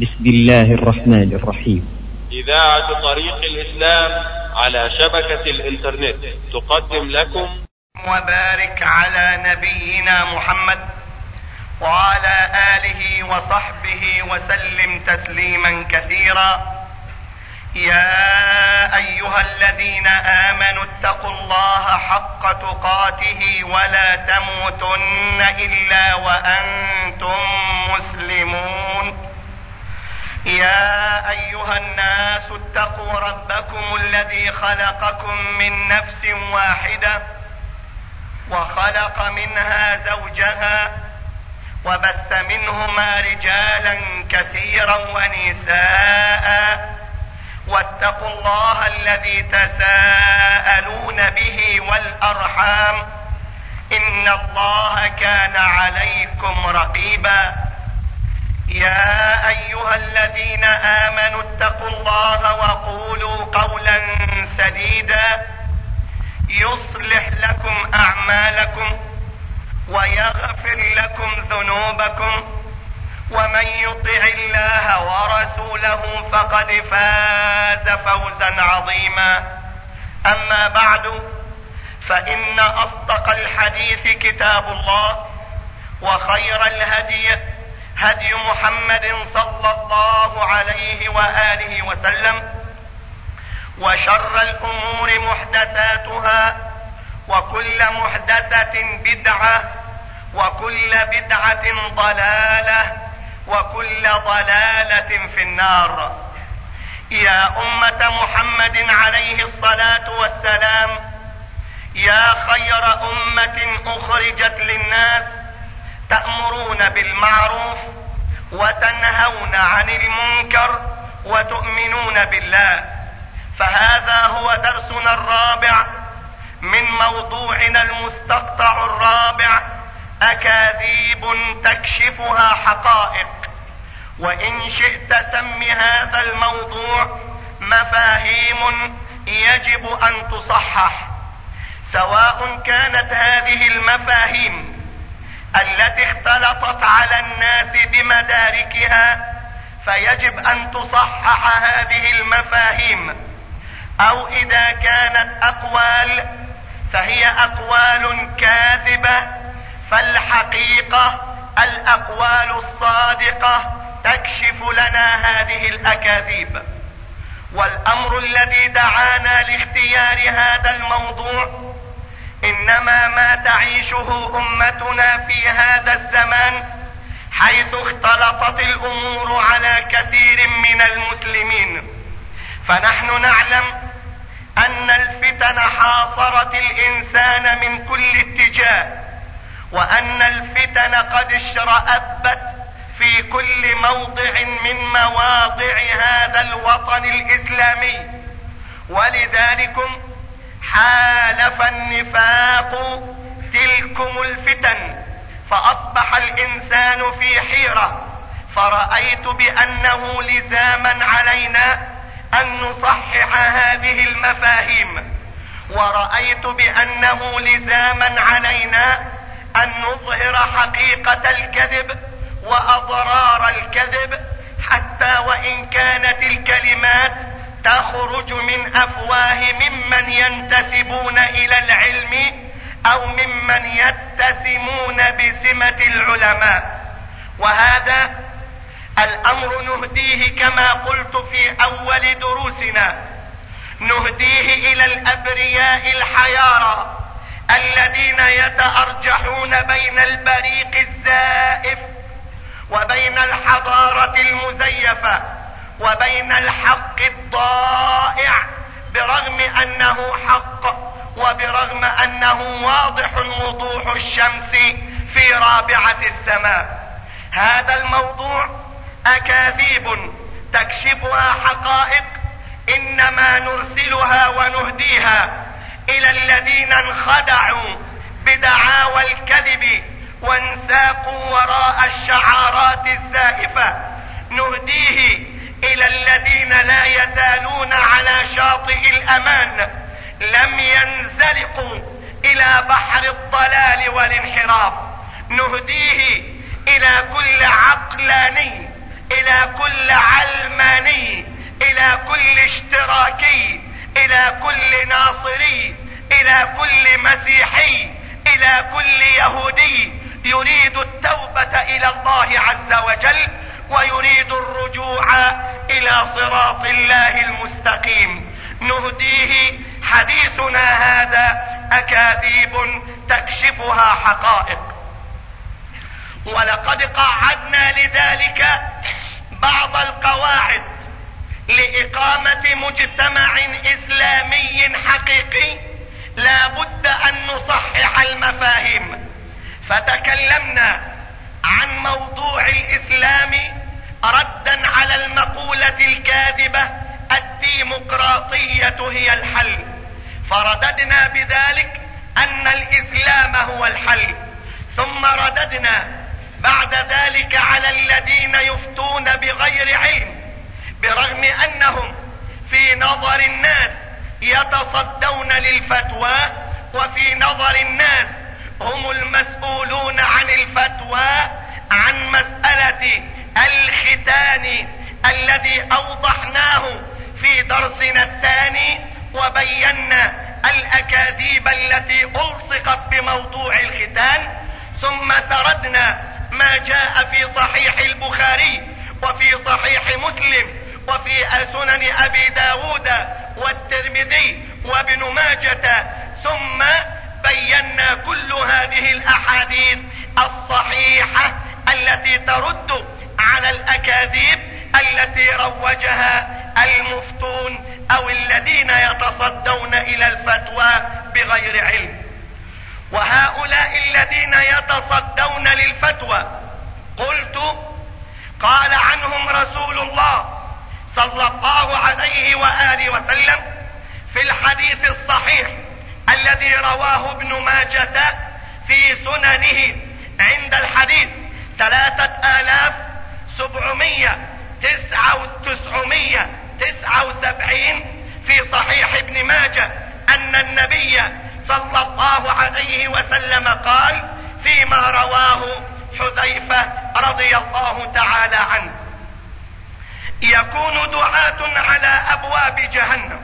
بسم الله الرحمن الرحيم. إذاعة طريق الإسلام على شبكة الإنترنت تقدم لكم وبارك على نبينا محمد وعلى آله وصحبه وسلم تسليما كثيرا. يا أيها الذين آمنوا اتقوا الله حق تقاته ولا تموتن إلا وأنتم مسلمون. يا أيها الناس اتقوا ربكم الذي خلقكم من نفس واحدة وخلق منها زوجها وبث منهما رجالا كثيرا ونساء واتقوا الله الذي تساءلون به والأرحام إن الله كان عليكم رقيبا. يا أيها الذين آمنوا اتقوا الله وقولوا قولا سديدا يصلح لكم أعمالكم ويغفر لكم ذنوبكم ومن يطع الله ورسوله فقد فاز فوزا عظيما. أما بعد، فإن أصدق الحديث كتاب الله، وخير الهدي هدي محمد صلى الله عليه وآله وسلم، وشر الأمور محدثاتها وكل محدثة بدعة وكل بدعة ضلالة وكل ضلالة في النار. يا أمة محمد عليه الصلاة والسلام، يا خير أمة أخرجت للناس، تأمرون بالمعروف وتنهون عن المنكر وتؤمنون بالله. فهذا هو درسنا الرابع من موضوعنا المستقطع الرابع، أكاذيب تكشفها حقائق. وإن شئت سم هذا الموضوع مفاهيم يجب أن تصحح، سواء كانت هذه المفاهيم التي اختلطت على الناس بمداركها فيجب أن تصحح هذه المفاهيم، أو إذا كانت أقوال فهي أقوال كاذبة، فالحقيقة الأقوال الصادقة تكشف لنا هذه الأكاذيب. والأمر الذي دعانا لاختيار هذا الموضوع إنما ما تعيشه أمتنا في هذا الزمان، حيث اختلطت الأمور على كثير من المسلمين. فنحن نعلم أن الفتن حاصرت الإنسان من كل اتجاه، وأن الفتن قد اشرأبت في كل موضع من مواضع هذا الوطن الإسلامي. ولذلكم حالف النفاق تلكم الفتن، فأصبح الإنسان في حيرة. فرأيت بأنه لزاما علينا أن نصحح هذه المفاهيم، ورأيت بأنه لزاما علينا أن نظهر حقيقة الكذب وأضرار الكذب، حتى وإن كانت الكلمات تخرج من أفواه ممن ينتسبون إلى العلم أو ممن يتسمون بسمة العلماء. وهذا الأمر نهديه كما قلت في أول دروسنا، نهديه إلى الأبرياء الحيارى الذين يتأرجحون بين البريق الزائف وبين الحضارة المزيفة وبين الحق الضائع، برغم أنه حق وبرغم أنه واضح وضوح الشمس في رابعة السماء. هذا الموضوع أكاذيب تكشفها حقائق، إنما نرسلها ونهديها إلى الذين انخدعوا بدعاوى الكذب وانساقوا وراء الشعارات الزائفة. نهديه إلى الذين لا يزالون على شاطئ الأمان، لم ينزلقوا إلى بحر الضلال والانحراف. نهديه إلى كل عقلاني الى كل علماني، الى كل اشتراكي، الى كل ناصري، الى كل مسيحي، الى كل يهودي يريد التوبة الى الله عز وجل ويريد الرجوع الى صراط الله المستقيم. نهديه حديثنا هذا اكاذيب تكشفها حقائق. ولقد قعدنا لذلك بعض القواعد لإقامة مجتمع إسلامي حقيقي لا بد أن نصحح المفاهيم. فتكلمنا عن موضوع الإسلام ردا على المقولة الكاذبة الديمقراطية هي الحل، فرددنا بذلك أن الإسلام هو الحل. ثم رددنا بعد ذلك على الذين يفتون بغير علم، برغم أنهم في نظر الناس يتصدون للفتوى، وفي نظر الناس هم المسؤولون عن الفتوى عن مسألة الختان الذي أوضحناه في درسنا الثاني، وبينا الأكاذيب التي ألصقت بموضوع الختان. ثم سردنا ما جاء في صحيح البخاري وفي صحيح مسلم وفي سنن أبي داود والترمذي وابن ماجة، ثم بينا كل هذه الأحاديث الصحيحة التي ترد على الأكاذيب التي روجها المفتون أو الذين يتصدون إلى الفتوى بغير علم. وهؤلاء الذين يتصدون للفتوى قلت قال عنهم رسول الله صلى الله عليه وآله وسلم في الحديث الصحيح الذي رواه ابن ماجة في سننه عند الحديث 3979 في صحيح ابن ماجة أن النبي صلى الله عليه وسلم قال فيما رواه حذيفة رضي الله تعالى عنه: يكون دعاة على أبواب جهنم،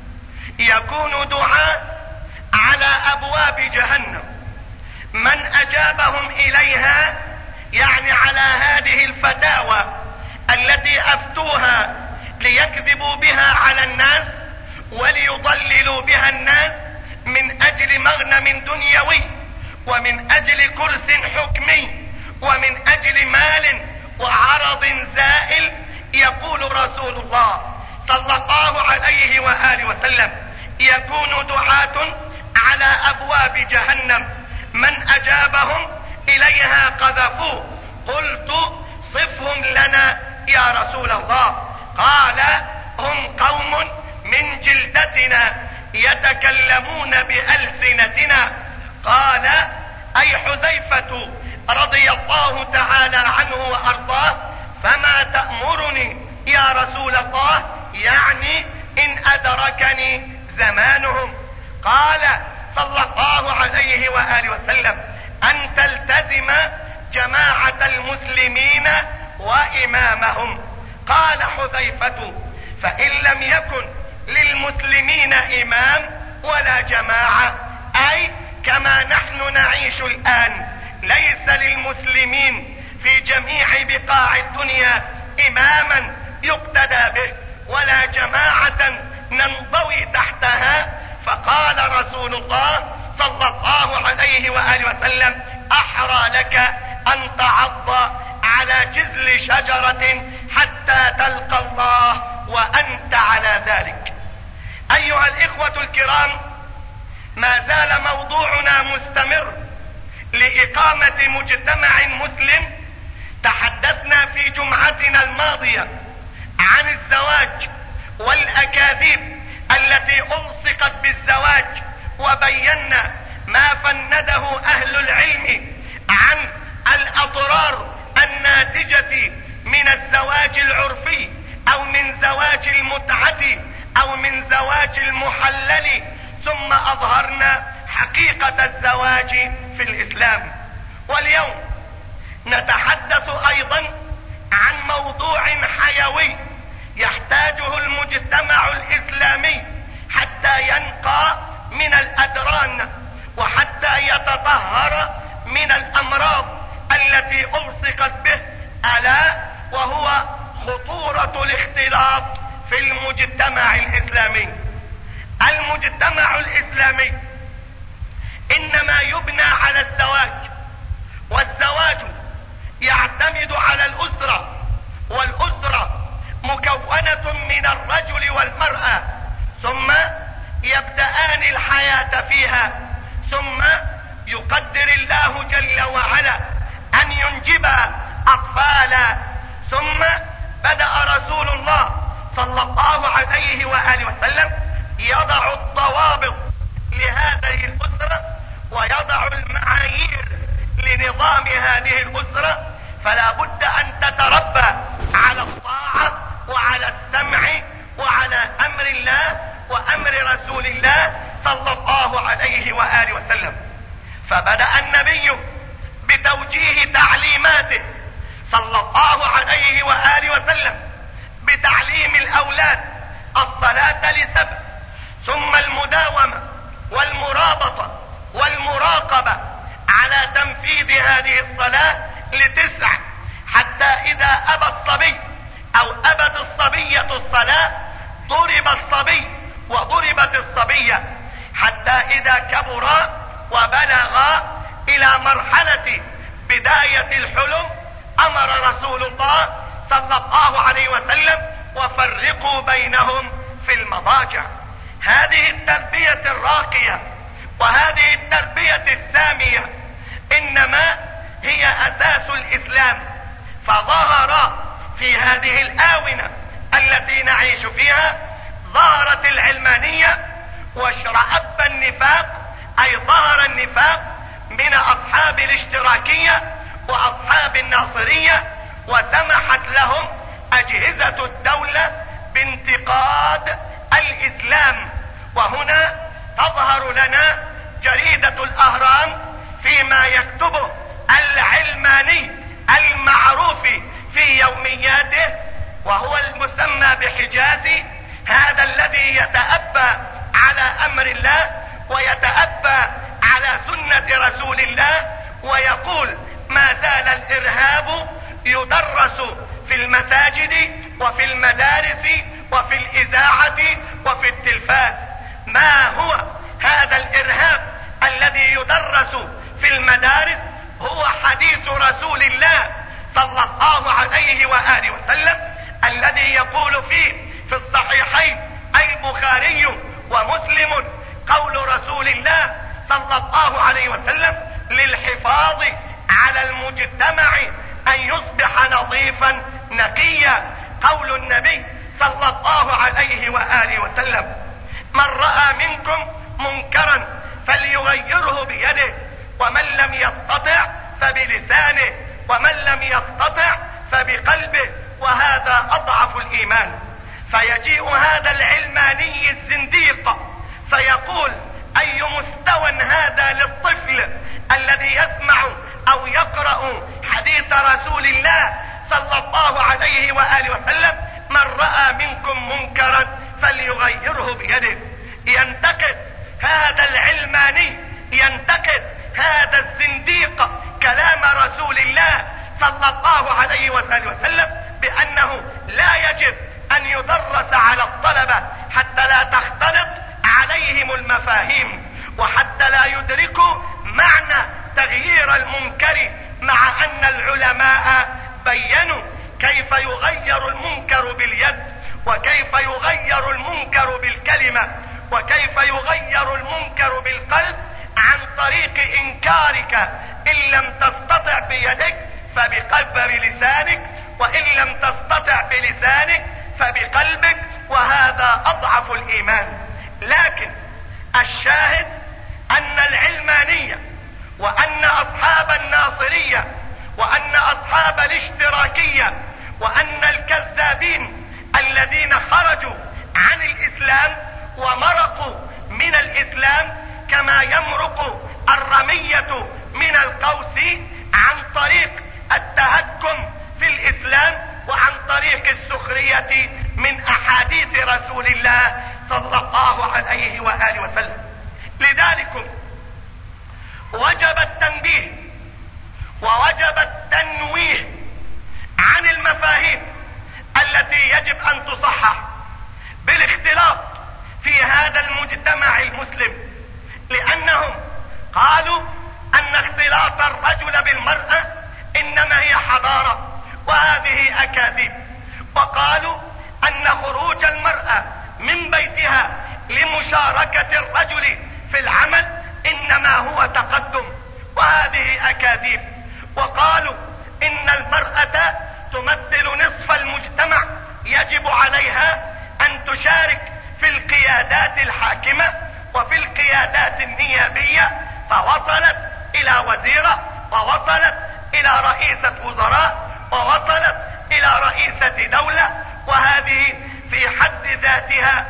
يكون دعاة على أبواب جهنم، من أجابهم إليها يعني على هذه الفتاوى التي أفتوها ليكذبوا بها على الناس وليضللوا بها الناس من أجل مغنم دنيوي ومن أجل كرس حكمي ومن أجل مال وعرض زائل. يقول رسول الله صلى الله عليه وآله وسلم: يكون دعاة على أبواب جهنم، من أجابهم إليها قذفوه. قلت: صفهم لنا يا رسول الله. قال: هم قوم من جلدتنا يتكلمون بألسنتنا. قال: أي حذيفة رضي الله تعالى عنه وأرضاه، فما تأمرني يا رسول الله؟ يعني إن أدركني زمانهم. قال صلى الله عليه وآله وسلم: أن تلتزم جماعة المسلمين وإمامهم. قال حذيفة: فإن لم يكن للمسلمين إمام ولا جماعة، أي كما نحن نعيش الآن ليس للمسلمين في جميع بقاع الدنيا إماما يقتدى به ولا جماعة ننضوي تحتها. فقال رسول الله صلى الله عليه وآله وسلم: أحرى لك أن تعض على جذل شجرة حتى تلقى الله وأنت على ذلك. أيها الإخوة الكرام، ما زال موضوعنا مستمر لإقامة مجتمع مسلم. تحدثنا في جمعتنا الماضية عن الزواج والأكاذيب التي ألصقت بالزواج، وبينا ما فنده أهل العلم عن الأضرار الناتجة من الزواج العرفي أو من زواج المتعة أو من زواج المحلل. ثم أظهرنا حقيقة الزواج في الإسلام. واليوم نتحدث أيضا عن موضوع حيوي يحتاجه المجتمع الإسلامي حتى ينقى من الأدران وحتى يتطهر من الأمراض التي ألصقت به، ألا وهو خطورة الاختلاط في المجتمع الإسلامي. المجتمع الإسلامي إنما يبنى على الزواج، والزواج يعتمد على الأسرة، والأسرة مكونة من الرجل والمرأة، ثم يبدأان الحياة فيها، ثم يقدر الله جل وعلا أن ينجب أطفالا، ثم بدأ رسول الله صلى الله عليه وآله وسلم يضع الضوابط لهذه الأسرة ويضع المعايير لنظام هذه الأسرة، فلا بد أن تتربى على الطاعة وعلى السمع وعلى أمر الله وأمر رسول الله صلى الله عليه وآله وسلم. فبدأ النبي بتوجيه تعليماته صلى الله عليه وآله وسلم بتعليم الأولاد الصلاة ل7، ثم المداومة والمرابطة والمراقبة على تنفيذ هذه الصلاة ل9، حتى إذا أبى الصبي أو أبت الصبية الصلاة ضرب الصبي وضربت الصبية، حتى إذا كبرا وبلغا إلى مرحلة بداية الحلم أمر رسول الله صلى الله عليه وسلم وفرقوا بينهم في المضاجع. هذه التربية الراقية وهذه التربية السامية إنما هي أساس الإسلام، فظهر في هذه الآونة التي نعيش فيها ظهرت العلمانية واشرأب النفاق، أي ظهر النفاق من أصحاب الاشتراكية وأصحاب الناصرية، وسمحت لهم أجهزة الدولة بانتقاد الإسلام. وهنا تظهر لنا جريدة الأهرام فيما يكتبه العلماني المعروف في يومياته، وهو المسمى بحجازي، هذا الذي يتأبى على أمر الله ويتأبى على سنة رسول الله، ويقول ما زال الإرهاب يدرس في المساجد وفي المدارس وفي الإذاعة وفي التلفاز. ما هو هذا الإرهاب الذي يدرس في المدارس؟ هو حديث رسول الله صلى الله عليه وآله وسلم الذي يقول فيه في الصحيحين البخاري ومسلم قول رسول الله صلى الله عليه وسلم للحفاظ على المجتمع أن يصبح نظيفا نقيا. قول النبي صلى الله عليه وآله وسلم من رأى منكم منكرا فليغيره بيده، ومن لم يستطع فبلسانه، ومن لم يستطع فبقلبه، وهذا أضعف الإيمان. فيجيء هذا العلماني الزنديق فيقول أي مستوى هذا للطفل الذي يسمع أو يقرأ حديث رسول الله صلى الله عليه وآله وسلم من رأى منكم منكرا فليغيره بيده. ينتقد هذا العلماني، ينتقد هذا الزنديق كلام رسول الله صلى الله عليه وآله وسلم بأنه لا يجب أن يدرس على الطلبة حتى لا تختلط عليهم المفاهيم، وحتى لا يدركوا معنى تغيير المنكر، مع أن العلماء بينوا كيف يغير المنكر باليد، وكيف يغير المنكر بالكلمة، وكيف يغير المنكر بالقلب، عن طريق إنكارك إن لم تستطع بيدك فبلسانك، وإن لم تستطع بلسانك فبقلبك، وهذا أضعف الإيمان. لكن الشاهد أن العلمانية وأن أصحاب الناصرية وأن أصحاب الاشتراكية وأن الكذابين الذين خرجوا عن الإسلام ومرقوا من الإسلام كما يمرق الرمية من القوس عن طريق التهكم في الإسلام وعن طريق السخرية البقية من احاديث رسول الله صلى الله عليه وآله وسلم. لذلك وجب التنبيه ووجب التنويه عن المفاهيم التي يجب ان تصحح بالاختلاط في هذا المجتمع المسلم، لانهم قالوا ان اختلاط الرجل بالمرأة انما هي حضارة، وهذه اكاذيب. وقالوا ان خروج المرأة من بيتها لمشاركة الرجل في العمل انما هو تقدم، وهذه اكاذيب. وقالوا ان المرأة تمثل نصف المجتمع، يجب عليها ان تشارك في القيادات الحاكمة وفي القيادات النيابية، فوصلت الى وزيرة، ووصلت الى رئيسة وزراء، ووصلت الى رئيسة دولة، وهذه في حد ذاتها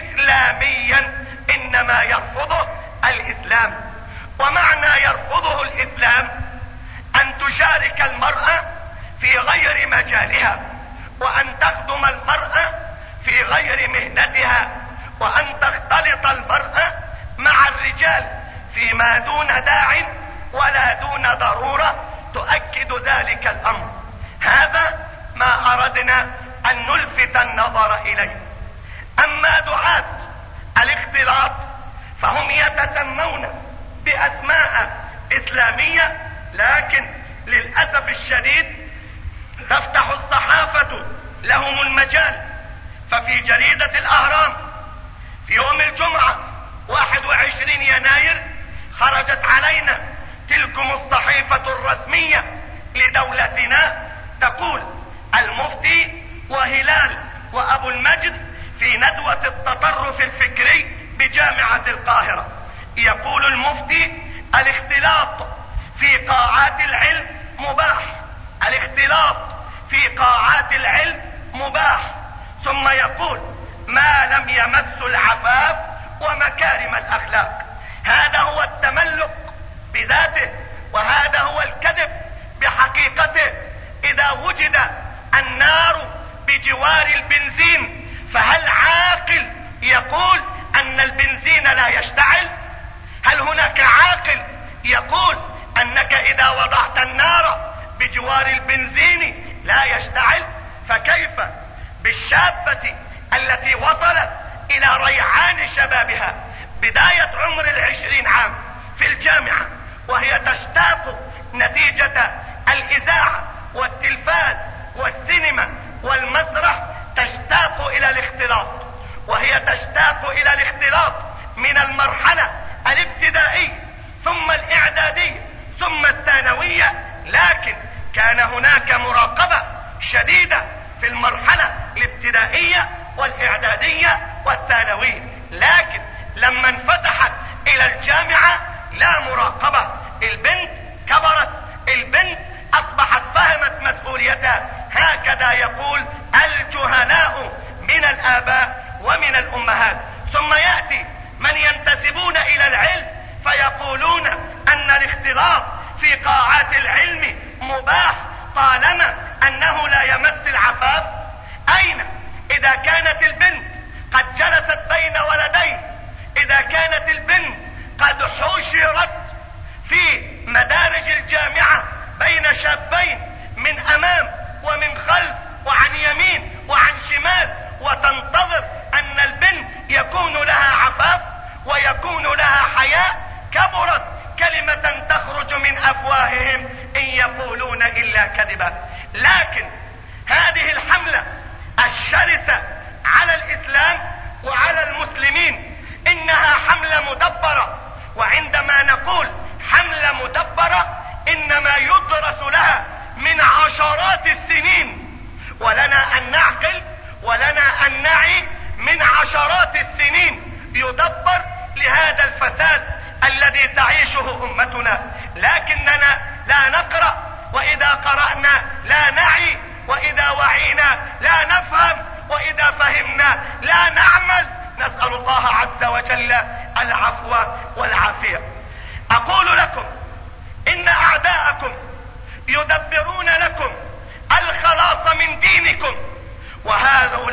اسلاميا انما يرفضه الاسلام. ومعنى يرفضه الاسلام ان تشارك المرأة في غير مجالها، وان تخدم المرأة في غير مهنتها، وان تختلط المرأة مع الرجال فيما دون داع ولا دون ضرورة تؤكد ذلك الامر. هذا ما اردنا ان نلفت النظر اليه. اما دعاة الاختلاط فهم يتسمون باسماء اسلامية، لكن للاسف الشديد تفتح الصحافة لهم المجال. ففي جريدة الاهرام في يوم الجمعة 21 يناير خرجت علينا تلكم الصحيفة الرسمية لدولتنا تقول: المفتي وهلال وابو المجد في ندوة التطرف الفكري بجامعة القاهرة. يقول المفتي: الاختلاط في قاعات العلم مباح، الاختلاط في قاعات العلم مباح. ثم يقول: ما لم يمس العفاف ومكارم الاخلاق. هذا هو التملق بذاته، وهذا هو الكذب بحقيقته. اذا وجد النار بجوار البنزين فهل عاقل يقول ان البنزين لا يشتعل؟ هل هناك عاقل يقول انك اذا وضعت النار بجوار البنزين لا يشتعل؟ فكيف بالشابة التي وصلت الى ريعان شبابها بداية عمر 20 عام في الجامعة، وهي تشتاق نتيجة الاذاعة والتلفاز والسينما والمسرح، تشتاق الى الاختلاط، وهي تشتاق الى الاختلاط من المرحلة الابتدائية ثم الاعدادية ثم الثانوية. لكن كان هناك مراقبة شديدة في المرحلة الابتدائية والاعدادية والثانوية، لكن لما انفتحت الى الجامعة لا مراقبة. البنت كبرت، البنت اصبحت فهمت مسؤوليتها. هكذا يقول الجهلاء من الاباء ومن الامهات. ثم يأتي من ينتسبون الى العلم فيقولون ان الاختلاط في قاعات العلم مباح طالما انه لا يمس العفاف. اين اذا كانت البنت قد جلست بين ولدين، اذا كانت البنت قد حشرت في مدارج الجامعة بين شابين من امام ومن خلف وعن يمين وعن شمال، وتنتظر ان البنت يكون لها عفاف ويكون لها حياء، كبرت كلمة تخرج من افواههم ان يقولون الا كذبا. لكن هذه الحملة الشرسة على الاسلام وعلى المسلمين انها حملة مدبرة. وعندما نقول حملة مدبرة انما يدرس لها من عشرات السنين، ولنا ان نعقل ولنا ان نعي من عشرات السنين يدبر لهذا الفساد الذي تعيشه امتنا. لكننا لا نقرأ، واذا قرأنا لا نعي، واذا وعينا لا نفهم، واذا فهمنا لا نعمل. نسأل الله عز وجل العفو والعافية. اقول لكم ان اعداءكم يدبرون لكم الخلاص من دينكم،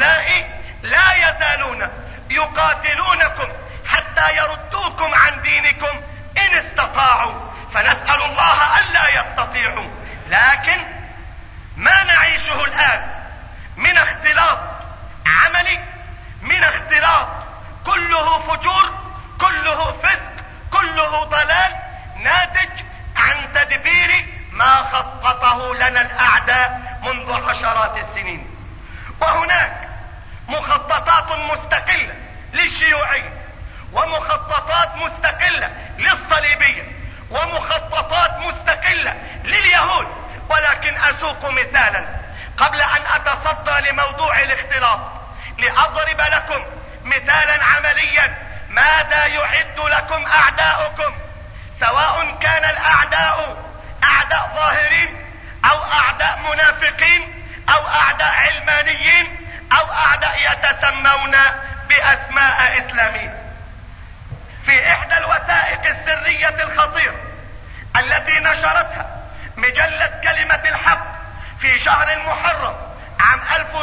يقاتلونكم حتى يردوكم عن دينكم ان استطاعوا، فنسأل الله الا يستطيعوا. لكن ما نعيشه الان من اختلاط عملي، من اختلاط كله فجور، كله فسق، كله ضلال، ناتج عن تدبير ما خططه لنا الاعداء منذ عشرات السنين. وهناك مخططات مستقلة للشيوعية، ومخططات مستقلة للصليبية، ومخططات مستقلة لليهود. ولكن اسوق مثالا قبل ان اتصدى لموضوع الاختلاط، لاضرب لكم مثالا عمليا ماذا يعد لكم اعداؤكم، سواء كان الاعداء اعداء ظاهرين او اعداء منافقين او اعداء علمانيين او اعداء يتسمون باسماء اسلامية. في احدى الوثائق السرية الخطيرة التي نشرتها مجلة كلمة الحق في شهر المحرم عام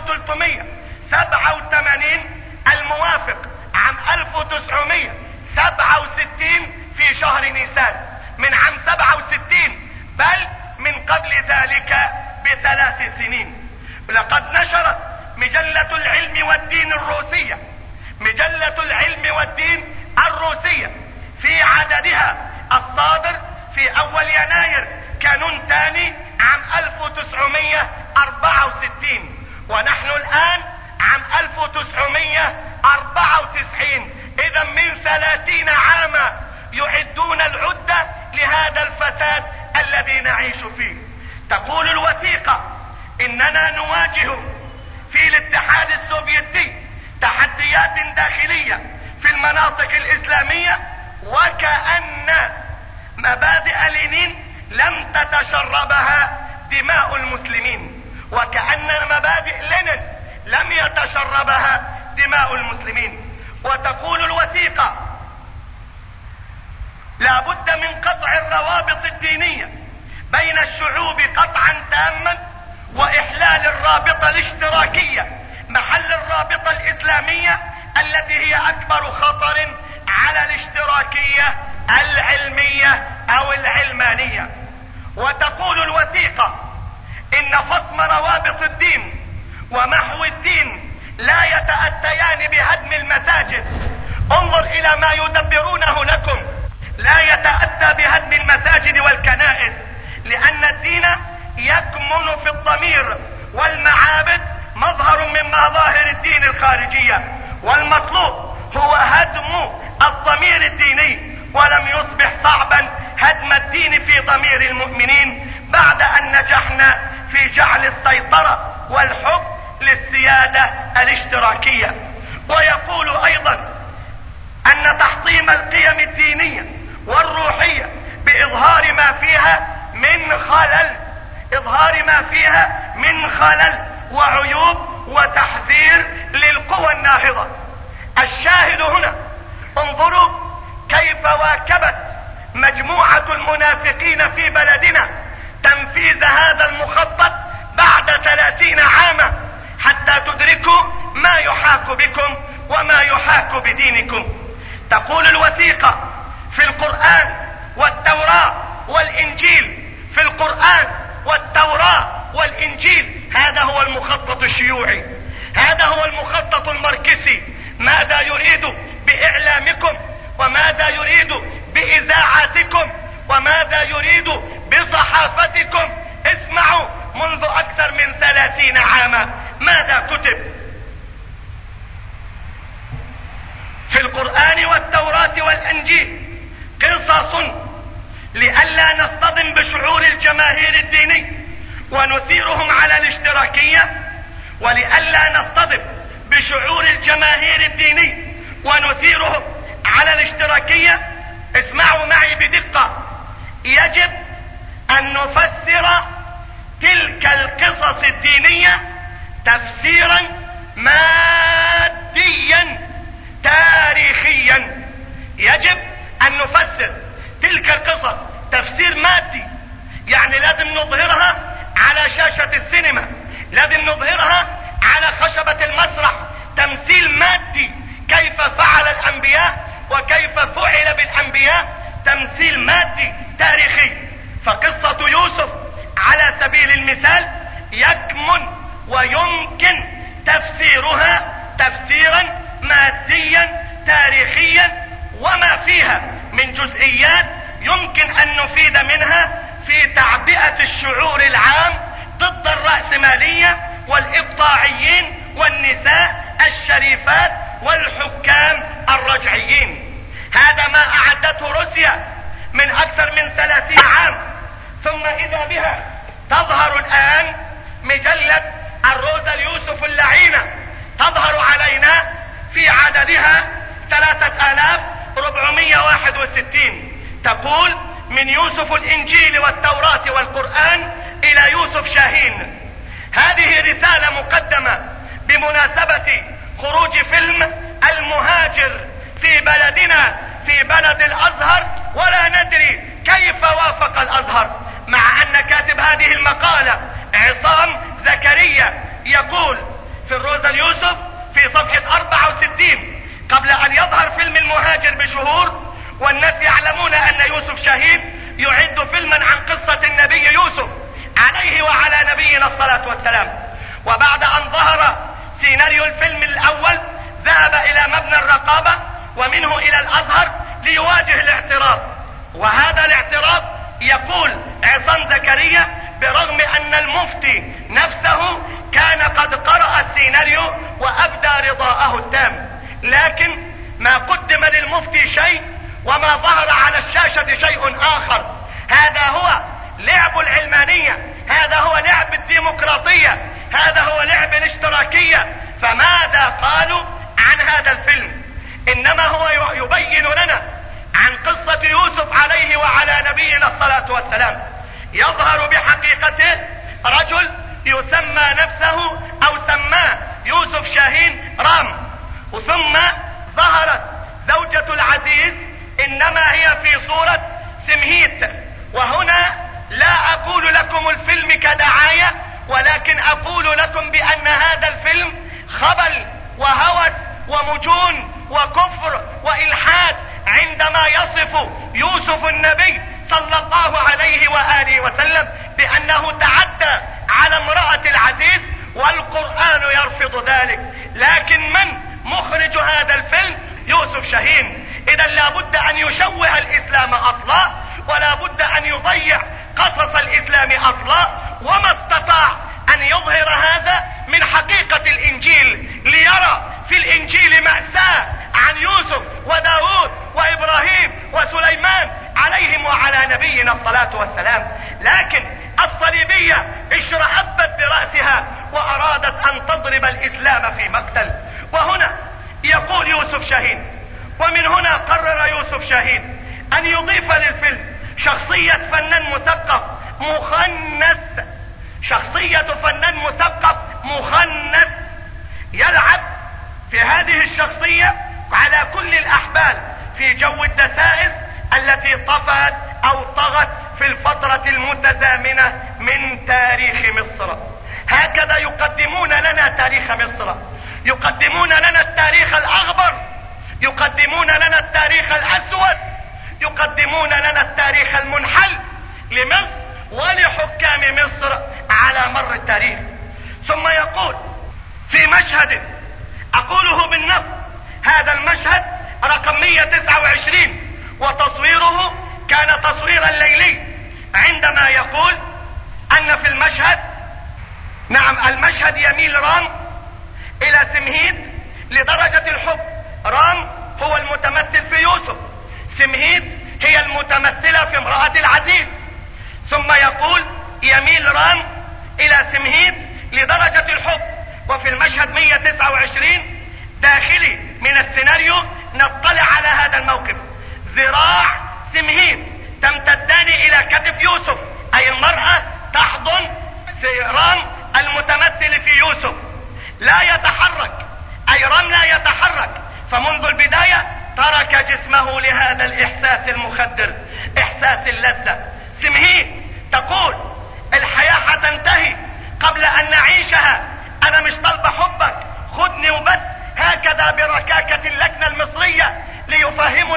1387 الموافق عام 1967 في شهر نيسان من عام 67، بل من قبل ذلك ب3 سنين. لقد نشرت مجلة العلم والدين الروسية، مجلة العلم والدين الروسية في عددها الصادر في اول يناير كانون ثاني عام 1964، ونحن الان عام 1994. اذا من 30 عاما يعدون العدة لهذا الفساد الذي نعيش فيه. تقول الوثيقة اننا نواجه في الاتحاد السوفيتي تحديات داخلية في المناطق الاسلامية، وكأن مبادئ لينين لم تتشربها دماء المسلمين، وكأن مبادئ لينين لم يتشربها دماء المسلمين. وتقول الوثيقة لا بد من قطع الروابط الدينية بين الشعوب قطعا تاما، واحلال الرابطة الاشتراكية محل الرابطة الاسلامية التي هي اكبر خطر على الاشتراكية العلمية او العلمانية. وتقول الوثيقة ان فصم روابط الدين ومحو الدين لا يتأتيان بهدم المساجد. انظر الى ما يدبرونه لكم، لا يتأتى بهدم المساجد والكنائس، لان الدين يكمن في الضمير، والمعابد مظهر من مظاهر الدين الخارجية، والمطلوب هو هدم الضمير الديني. ولم يصبح صعبا هدم الدين في ضمير المؤمنين بعد ان نجحنا في جعل السيطرة والحكم للسيادة الاشتراكية. ويقول ايضا ان تحطيم القيم الدينية والروحية باظهار ما فيها من خلل، اظهار ما فيها من خلل وعيوب وتحذير للقوى الناهضة. الشاهد هنا انظروا كيف واكبت مجموعة المنافقين في بلدنا تنفيذ هذا المخطط بعد 30 عاما حتى تدركوا ما يحاك بكم وما يحاك بدينكم. تقول الوثيقة في القرآن والتوراة والإنجيل، في القرآن والتوراة والإنجيل، هذا هو المخطط الشيوعي، هذا هو المخطط الماركسي. ماذا يريد بإعلامكم، وماذا يريد بإذاعاتكم، وماذا يريد بصحافتكم؟ اسمعوا منذ أكثر من 30 عاما ماذا كتب في القرآن والتوراة والإنجيل. قصص لئلا نصطدم بشعور الجماهير الديني ونثيرهم على الاشتراكية، ولئلا نصطدم بشعور الجماهير الديني ونثيرهم على الاشتراكية. اسمعوا معي بدقة، يجب ان نفسر تلك القصص الدينية تفسيرا ماديا تاريخيا. يجب ان نفسر تلك القصص تفسير مادي، يعني لازم نظهرها على شاشة السينما، لازم نظهرها على خشبة المسرح، تمثيل مادي كيف فعل سبيل المثال يكمن ويمكن تفسيرها تفسيرا ماديا تاريخيا، وما فيها من جزئيات يمكن ان نفيد منها في تعبئة الشعور العام ضد الرأسمالية والإقطاعيين والنساء الشريفات والحكام الرجعيين. هذا ما أعدته روسيا من أكثر من 30 عام، ثم إذا بها تظهر الآن مجلة الروزا اليوسف اللعينة، تظهر علينا في عددها 3461، تقول من يوسف الإنجيل والتوراة والقرآن إلى يوسف شاهين. هذه رسالة مقدمة بمناسبة خروج فيلم المهاجر في بلدنا في بلد الأزهر، ولا ندري كيف وافق الأزهر، مع أن كاتب هذه المقالة عصام زكريا يقول في الروزا اليوسف في صفحة 64 قبل أن يظهر فيلم المهاجر بشهور والناس يعلمون أن يوسف شاهين يعد فيلما عن قصة النبي يوسف عليه وعلى نبينا الصلاة والسلام. وبعد أن ظهر سيناريو الفيلم الأول ذهب إلى مبنى الرقابة ومنه إلى الأزهر ليواجه الاعتراض. وهذا الاعتراض يقول عصام زكريا برغم أن المفتي نفسه كان قد قرأ السيناريو وأبدى رضاءه التام، لكن ما قدم للمفتي شيء وما ظهر على الشاشة شيء آخر. هذا هو لعب العلمانية، هذا هو لعب الديمقراطية، هذا هو لعب الاشتراكية. فماذا قالوا عن هذا الفيلم؟ إنما هو يبين لنا عن قصة يوسف عليه وعلى نبينا الصلاة والسلام. يظهر بحقيقته رجل يسمى نفسه أو سماه يوسف شاهين رام، ثم ظهرت زوجة العزيز إنما هي في صورة سمهيت. وهنا لا أقول لكم الفيلم كدعاية، ولكن أقول لكم بأن هذا الفيلم خبل وهوس ومجون وكفر وإلحاد عندما يصف يوسف النبي صلى الله عليه وآله وسلم بأنه تعدى على امرأة العزيز، والقرآن يرفض ذلك. لكن من مخرج هذا الفيلم؟ يوسف شاهين. إذا لابد أن يشوه الإسلام أصلا، ولا بد أن يضيع قصص الإسلام أصلا، وما استطاع أن يظهر هذا من حقيقة الإنجيل، ليرى في الإنجيل مأساة عن يوسف وداود وإبراهيم وسليمان عليهم وعلى نبينا الصلاة والسلام. لكن الصليبية اشرأبت برأسها وأرادت أن تضرب الإسلام في مقتل. وهنا يقول يوسف شاهين، ومن هنا قرر يوسف شاهين أن يضيف للفيلم شخصية فنان مثقف مخنث، شخصية فنان مثقف مخنث يلعب في هذه الشخصية على كل الأحبال في جو الدسائس التي طفت أو طغت في الفترة المتزامنة من تاريخ مصر. هكذا يقدمون لنا تاريخ مصر، يقدمون لنا التاريخ الأغبر، يقدمون لنا التاريخ الأسود، يقدمون لنا التاريخ المنحل لمصر ولحكام مصر على مر التاريخ. ثم يقول في مشهد أقوله بالنص، هذا المشهد رقم 129 وتصويره كان تصويرا ليلي، عندما يقول أن في المشهد، نعم المشهد يميل رام إلى سمهيد لدرجة الحب. رام هو المتمثل في يوسف، سمهيد هي المتمثلة في امرأة العزيز. ثم يقول يميل رام إلى سمهيد لدرجة الحب. وفي المشهد 129 داخلي من السيناريو نطلع على هذا الموقف: ذراع سمهيد تمتدان إلى كتف يوسف، أي المرأة تحضن رام المتمثل في يوسف، لا يتحرك، أي رام لا يتحرك. فمنذ البداية ترك جسمه لهذا الإحساس المخدر، إحساس اللذة. سمهيد تقول الحياة حتنتهي قبل أن نعيشها، أنا مش طالبة حبك، خدني وبس. هكذا بركاكة اللكنة المصرية ليفهموا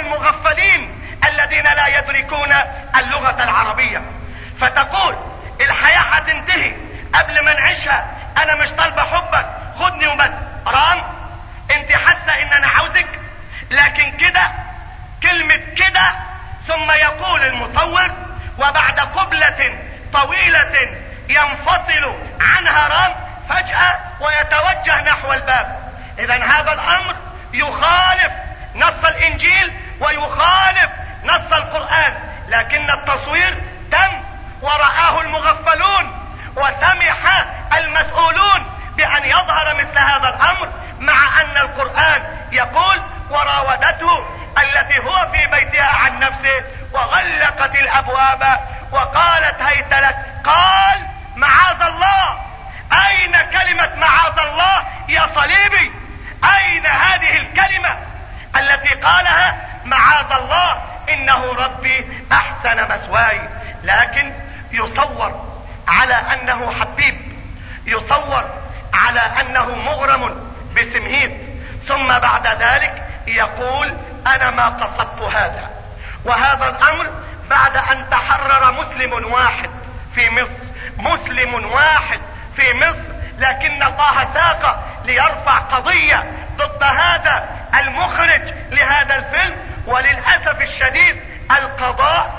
المغفلين الذين لا يدركون اللغة العربية. فتقول الحياة تنتهي قبل ما نعيشها. انا مش طالبة حبك، خدني وبس. رام انت حاسة ان انا عاوزك، لكن كده كلمة كده ثم يقول المصور وبعد قبلة طويلة ينفصل عنها رام فجأة ويتوجه نحو الباب. اذا هذا الامر يخالف نص الانجيل ويخالف نص القرآن، لكن التصوير تم ورآه المغفلون وسمح المسؤولون بأن يظهر مثل هذا الأمر، مع أن القرآن يقول وراودته التي هو في بيتها عن نفسه وغلقت الأبواب وقالت هيت لك. قال معاذ الله. أين كلمة معاذ الله يا صليبي؟ أين هذه الكلمة التي قالها معاذ الله إنه ربي أحسن مثواي؟ لكن يصور على أنه حبيب، يصور على أنه مغرم بسمهيد، ثم بعد ذلك يقول أنا ما قصدت هذا. وهذا الأمر بعد أن تحرر مسلم واحد في مصر، مسلم واحد في مصر، لكن الله ساق ليرفع قضية ضد هذا المخرج لهذا الفيلم. وللأسف الشديد القضاء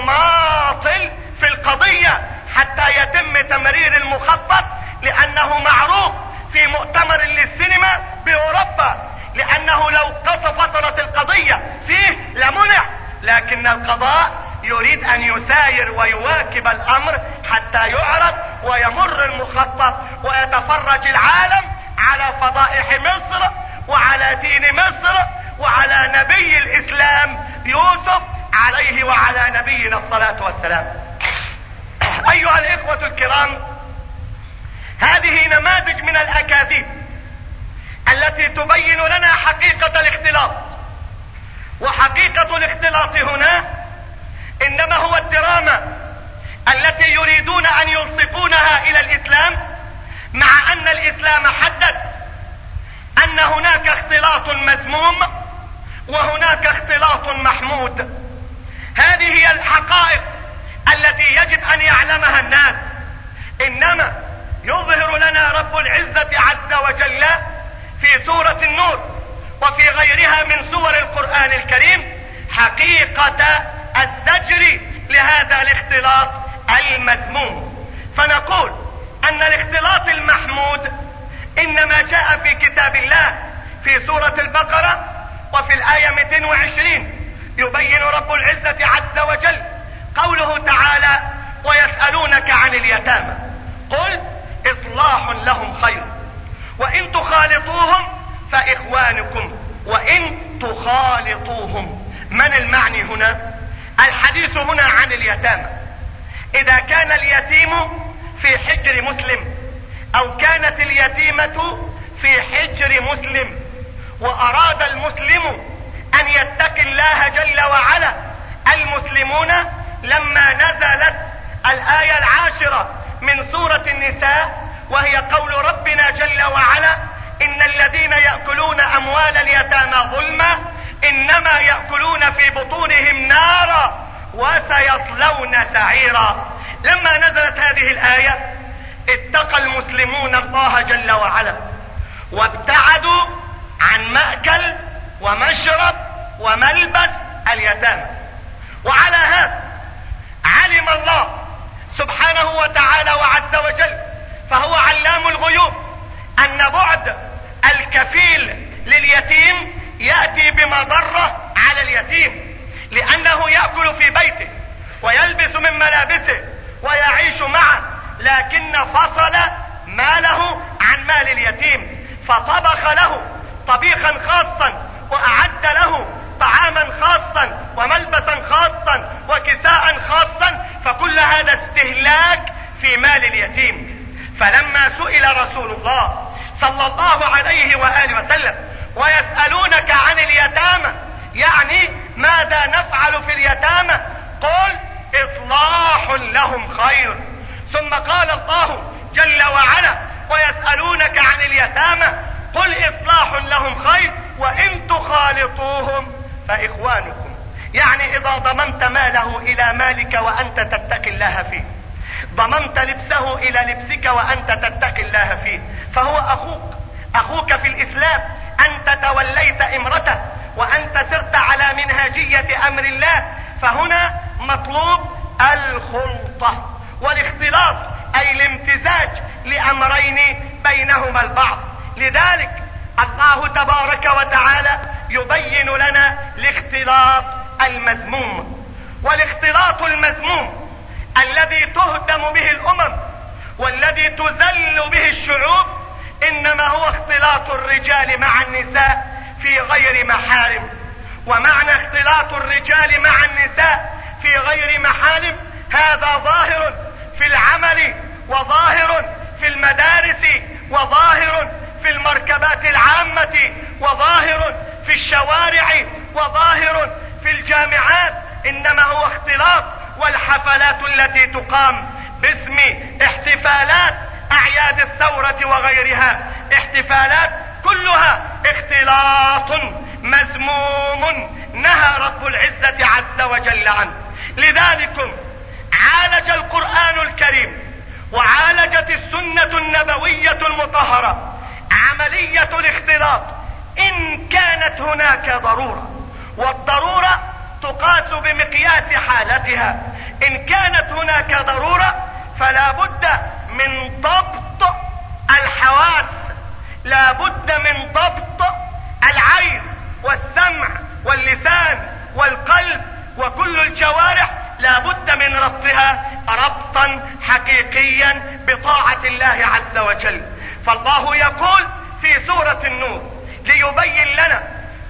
يماطل في القضية حتى يتم تمرير المخطط، لأنه معروف في مؤتمر للسينما بأوروبا، لأنه لو فصلت القضية فيه لمنع، لكن القضاء يريد أن يساير ويواكب الأمر حتى يعرض ويمر المخطط ويتفرج العالم على فضائح مصر وعلى دين مصر وعلى نبي الإسلام يوسف عليه وعلى نبينا الصلاة والسلام. أيها الإخوة الكرام، هذه نماذج من الأكاذيب التي تبين لنا حقيقة الاختلاط. وحقيقة الاختلاط هنا إنما هو الدراما التي يريدون أن يلصقونها إلى الإسلام، مع أن الإسلام حدد أن هناك اختلاط مذموم وهناك اختلاط محمود. هذه هي الحقائق التي يجب أن يعلمها الناس. إنما يظهر لنا رب العزة عز وجل في سورة النور وفي غيرها من سور القرآن الكريم حقيقة الزجر لهذا الاختلاط المذموم. فنقول أن الاختلاط المحمود إنما جاء في كتاب الله في سورة البقرة وفي الآية 220 يبين رب العزة عز وجل قوله تعالى ويسألونك عن اليتامى قل إصلاح لهم خير وإن تخالطوهم فإخوانكم وإن تخالطوهم. من المعني هنا؟ الحديث هنا عن اليتامى. إذا كان اليتيم في حجر مسلم أو كانت اليتيمة في حجر مسلم وأراد المسلم أن يتقي الله جل وعلا، المسلمون لما نزلت الآية 10 من سورة النساء وهي قول ربنا جل وعلا إن الذين يأكلون أموال اليتامى ظلما إنما يأكلون في بطونهم نارا وسيصلون سعيرا. لما نزلت هذه الآية اتقى المسلمون الله جل وعلا وابتعدوا عن مأكل ومشرب وملبس اليتامى. وعلى هذا علم الله سبحانه وتعالى وعز وجل فهو علام الغيوب أن بعد الكفيل لليتيم يأتي بمضرة على اليتيم، لأنه يأكل في بيته ويلبس من ملابسه ويعيش معه، لكن فصل ماله عن مال اليتيم فطبخ له طبيخا خاصا وأعد له طعاما خاصا وملبسا خاصا وكساء خاصا، فكل هذا استهلاك في مال اليتيم. فلما سئل رسول الله صلى الله عليه وآله وسلم ويسألونك عن اليتامى يعني ماذا نفعل في اليتامى قل إصلاح لهم خير. ثم قال الله جل وعلا ويسألونك عن اليتامى قل إصلاح لهم خير وإن تخالطوهم فإخوانكم. يعني إذا ضممت ماله إلى مالك وأنت تتقي الله فيه، ضممت لبسه الى لبسك وانت تتقي الله فيه، فهو اخوك في الاسلام. انت توليت امرته وانت سرت على منهاجية امر الله، فهنا مطلوب الخلطة والاختلاط، اي الامتزاج لامرين بينهما البعض. لذلك الله تبارك وتعالى يبين لنا الاختلاط المذموم. والاختلاط المذموم الذي تهدم به الامم والذي تذل به الشعوب انما هو اختلاط الرجال مع النساء في غير محارم. ومعنى اختلاط الرجال مع النساء في غير محارم هذا ظاهر في العمل، وظاهر في المدارس، وظاهر في المركبات العامة، وظاهر في الشوارع، وظاهر في الجامعات، انما هو اختلاط. والحفلات التي تقام باسم احتفالات اعياد الثورة وغيرها، احتفالات كلها اختلاط مذموم نهى رب العزة عز وجل عنه. لذلك عالج القرآن الكريم وعالجت السنة النبوية المطهرة عملية الاختلاط ان كانت هناك ضرورة، والضرورة تقاس بمقياس حالتها. ان كانت هناك ضرورة فلا بد من ضبط الحواس، لا بد من ضبط العين والسمع واللسان والقلب وكل الجوارح، لا بد من ربطها ربطا حقيقيا بطاعة الله عز وجل. فالله يقول في سورة النور ليبين لنا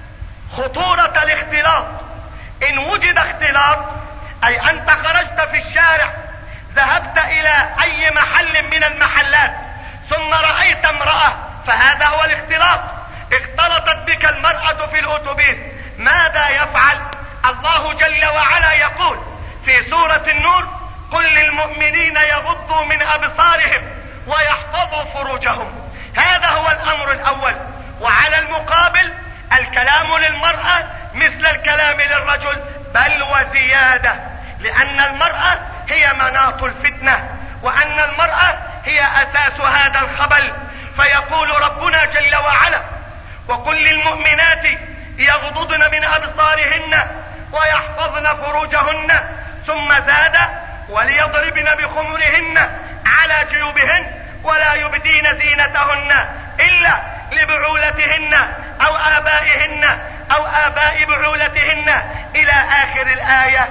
خطورة الاختلاط. ان وجد اختلاط اي انت خرجت في الشارع، ذهبت الى اي محل من المحلات ثم رأيت امرأة، فهذا هو الاختلاط. اختلطت بك المرأة في الاتوبيس، ماذا يفعل؟ الله جل وعلا يقول في سورة النور قل للمؤمنين يغضوا من ابصارهم ويحفظوا فروجهم. هذا هو الامر الاول. وعلى المقابل الكلام للمرأة مثل الكلام للرجل بل وزيادة، لان المرأة هي مناط الفتنة، وان المرأة هي اساس هذا الخبل. فيقول ربنا جل وعلا وقل للمؤمنات يغضضن من ابصارهن ويحفظن فروجهن، ثم زاد وليضربن بخمرهن على جيوبهن ولا يبدين زينتهن الا لبعولتهن او ابائهن او اباء بعولتهن الى اخر الاية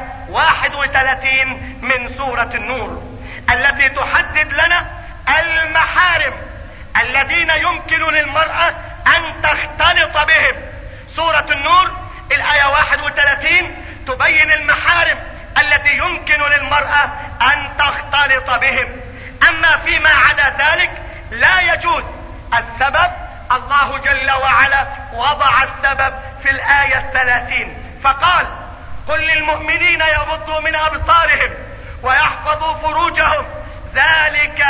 31 من سورة النور، التي تحدد لنا المحارم الذين يمكن للمرأة ان تختلط بهم. سورة النور الآية 31 تبين المحارم التي يمكن للمرأة ان تختلط بهم. اما فيما عدا ذلك لا يجوز. السبب الله جل وعلا وضع السبب في الآية 30 فقال قل للمؤمنين يغضوا من ابصارهم ويحفظوا فروجهم ذلك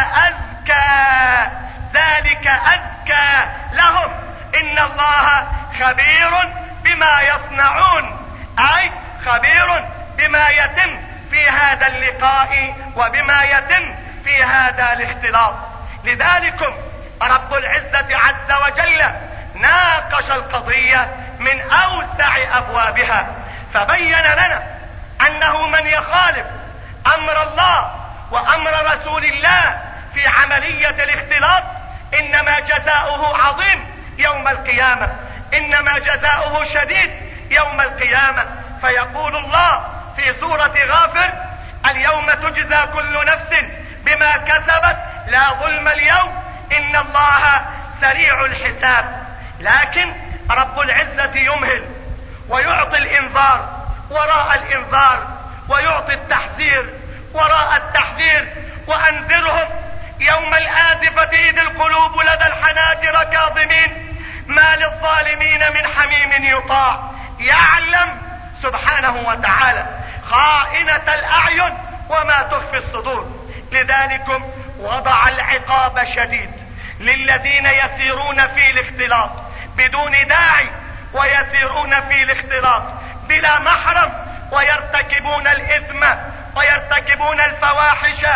أزكى لهم ان الله خبير بما يصنعون، اي خبير بما يتم في هذا اللقاء وبما يتم في هذا الاختلاط. لذلك رب العزة عز وجل ناقش القضية من اوسع ابوابها، فبين لنا انه من يخالف امر الله وامر رسول الله في عملية الاختلاط انما جزاؤه عظيم يوم القيامة، انما جزاؤه شديد يوم القيامة. فيقول الله في سورة غافر اليوم تجزى كل نفس بما كسبت لا ظلم اليوم ان الله سريع الحساب. لكن رب العزة يمهل ويعطي الانذار وراء الانذار، ويعطي التحذير وراء التحذير. وانذرهم يوم الآزفة إذ القلوب لدى الحناجر كاظمين ما للظالمين من حميم يطاع يعلم سبحانه وتعالى خائنة الأعين وما تخفي الصدور. لذلك وضع العقاب شديد للذين يسيرون في الاختلاط بدون داعي، ويسيرون في الاختلاط بلا محرم، ويرتكبون الإثم ويرتكبون الفواحش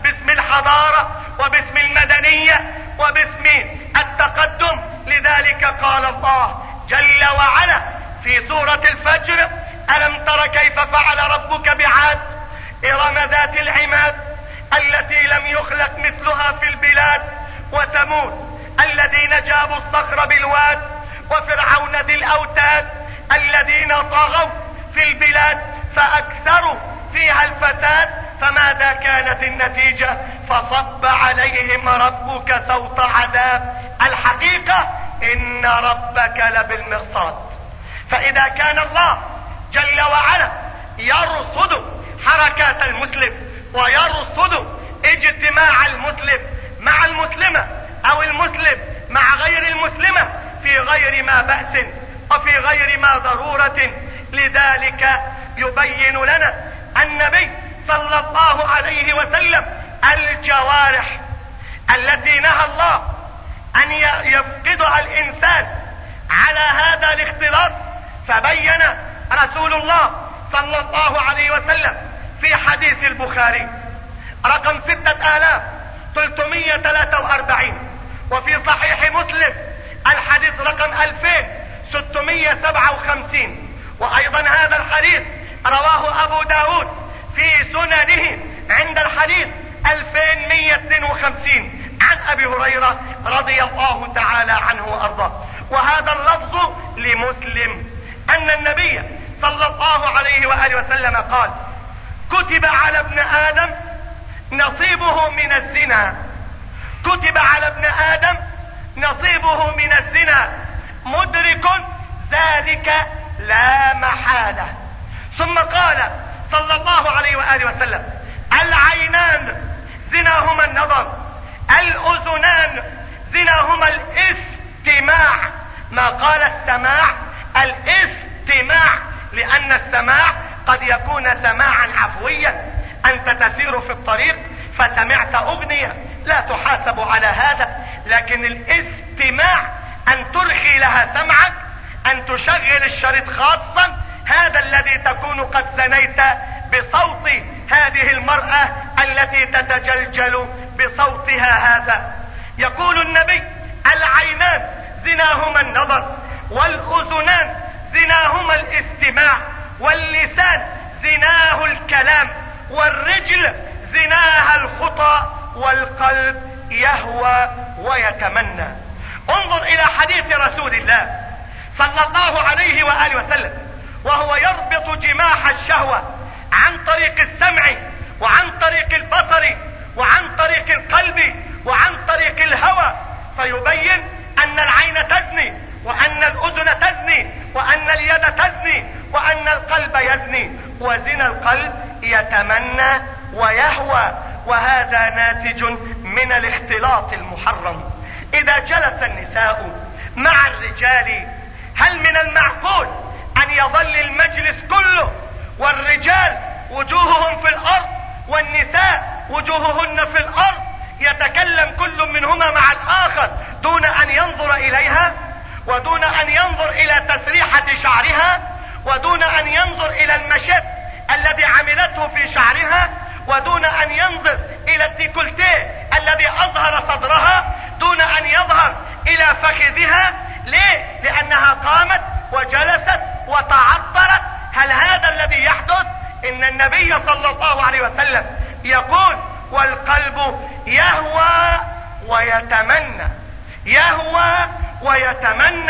باسم الحضارة وباسم المدنية وباسم التقدم. لذلك قال الله جل وعلا في سورة الفجر: ألم تر كيف فعل ربك بعاد إرم ذات العماد التي لم يخلق مثلها في البلاد، وثمود الذين جابوا الصخر بالواد، وفرعون ذي الأوتاد الذين طغوا في البلاد فأكثروا فيها الفساد. فماذا كانت النتيجة؟ فصب عليهم ربك سوط عذاب. الحقيقة إن ربك لبالمرصاد. فإذا كان الله جل وعلا يرصد حركات المسلم ويرصد اجتماع المسلم مع المسلمة او المسلم مع غير المسلمة في غير ما بأس وفي غير ما ضرورة، لذلك يبين لنا النبي صلى الله عليه وسلم الجوارح التي نهى الله ان يفقدها الانسان على هذا الاختلاط. فبين رسول الله صلى الله عليه وسلم في حديث البخاري رقم 6343، وفي صحيح مسلم الحديث رقم 2657، وايضا هذا الحديث رواه ابو داود في سننه عند الحديث 2152 عن ابي هريرة رضي الله تعالى عنه وارضاه. وهذا اللفظ لمسلم ان النبي صلى الله عليه وآله وسلم قال: كتب على ابن آدم نصيبه من الزنا، كتب على ابن آدم نصيبه من الزنا، مدرك ذلك لا محالة. ثم قال صلى الله عليه وآله وسلم: العينان زناهما النظر، الأذنان زناهما الاستماع. ما قال السماع، الاستماع، لأن السماع قد يكون سماعا عفويا، أنت تسير في الطريق فسمعت أغنية لا تحاسب على هذا، لكن الاستماع أن ترخي لها سمعك، أن تشغل الشريط خاصا، هذا الذي تكون قد زنيت بصوت هذه المرأة التي تتجلجل بصوتها هذا. يقول النبي: العينان زناهما النظر، والأذنان زناهما الاستماع، واللسان زناه الكلام، والرجل زناها الخطى، والقلب يهوى ويتمنى. انظر الى حديث رسول الله صلى الله عليه وآله وسلم وهو يربط جماح الشهوة عن طريق السمع وعن طريق البصر وعن طريق القلب وعن طريق الهوى، فيبين ان العين تزني، وان الاذن تزني، وان اليد تزني، وان القلب يزني، وزنا القلب يتمنى ويهوى، وهذا ناتج من الاختلاط المحرم. اذا جلس النساء مع الرجال هل من المعقول ان يظل المجلس كله والرجال وجوههم في الارض والنساء وجوههن في الارض يتكلم كل منهما مع الاخر دون ان ينظر اليها، ودون ان ينظر الى تسريحة شعرها، ودون ان ينظر الى المشط الذي عملته في شعرها، ودون ان ينظر الى الديكولتيه الذي اظهر صدرها، دون ان يظهر الى فخذها؟ ليه؟ لانها قامت وجلست وتعطرت. هل هذا الذي يحدث؟ ان النبي صلى الله عليه وسلم يقول: والقلب يهوى ويتمنى، يهوى ويتمنى،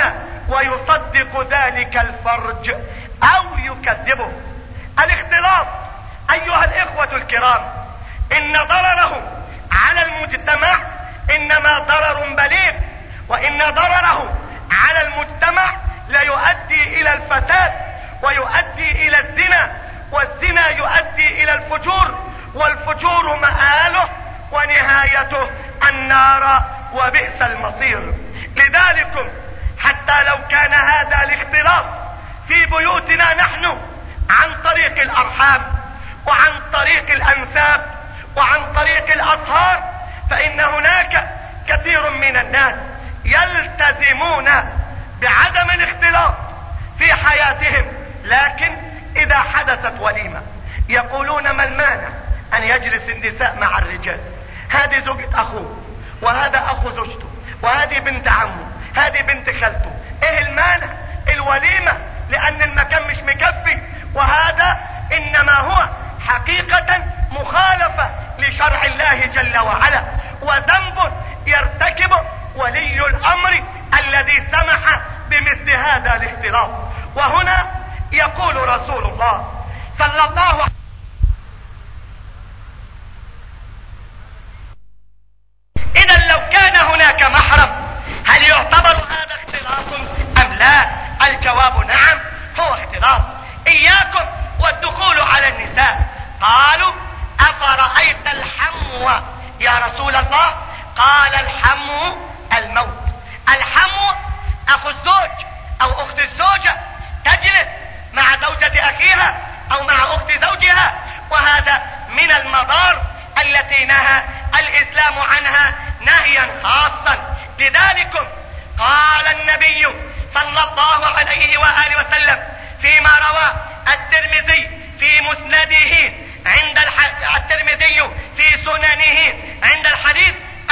ويصدق ذلك الفرج او يكذبه. الاختلاط ايها الاخوة الكرام ان ضرره على المجتمع انما ضرر بليغ، وان ضرره على المجتمع لا يؤدي الى الفساد ويؤدي الى الزنا، والزنا يؤدي الى الفجور، والفجور مآله ونهايته النار وبئس المصير. لذلك حتى لو كان هذا الاختلاط في بيوتنا نحن عن طريق الارحام وعن طريق الانساب وعن طريق الاطهار، فان هناك كثير من الناس يلتزمون بعدم الاختلاط في حياتهم، لكن اذا حدثت وليمة يقولون: ما المانع ان يجلس النساء مع الرجال. هذه زوجة اخوه، وهذا اخو زوجته، وهذه بنت عمه، هذه بنت خالته. ايه المانع؟ الوليمة، لان المكان مش مكفي. وهذا انما هو حقيقة مخالفة لشرع الله جل وعلا، وذنب يرتكبه ولي الامر الذي سمح بمثل هذا الاختلاط. وهنا يقول رسول الله صلى الله عليه وسلم: اذا لو كان هناك محرم هل يعتبر هذا اختلاط ام لا؟ الجواب نعم، هو اختلاط. اياكم والدخول على النساء. قالوا: افرأيت الحمو يا رسول الله؟ قال: الحمو الموت. الحمو اخو الزوج او اخت الزوجة تجلس مع زوجة اخيها او مع اخت زوجها، وهذا من المضار التي نهى الاسلام عنها نهيا خاصا. لذلك قال النبي صلى الله عليه وآله وسلم فيما روى الترمذي في مسنده الترمذي في سننه عند الحديث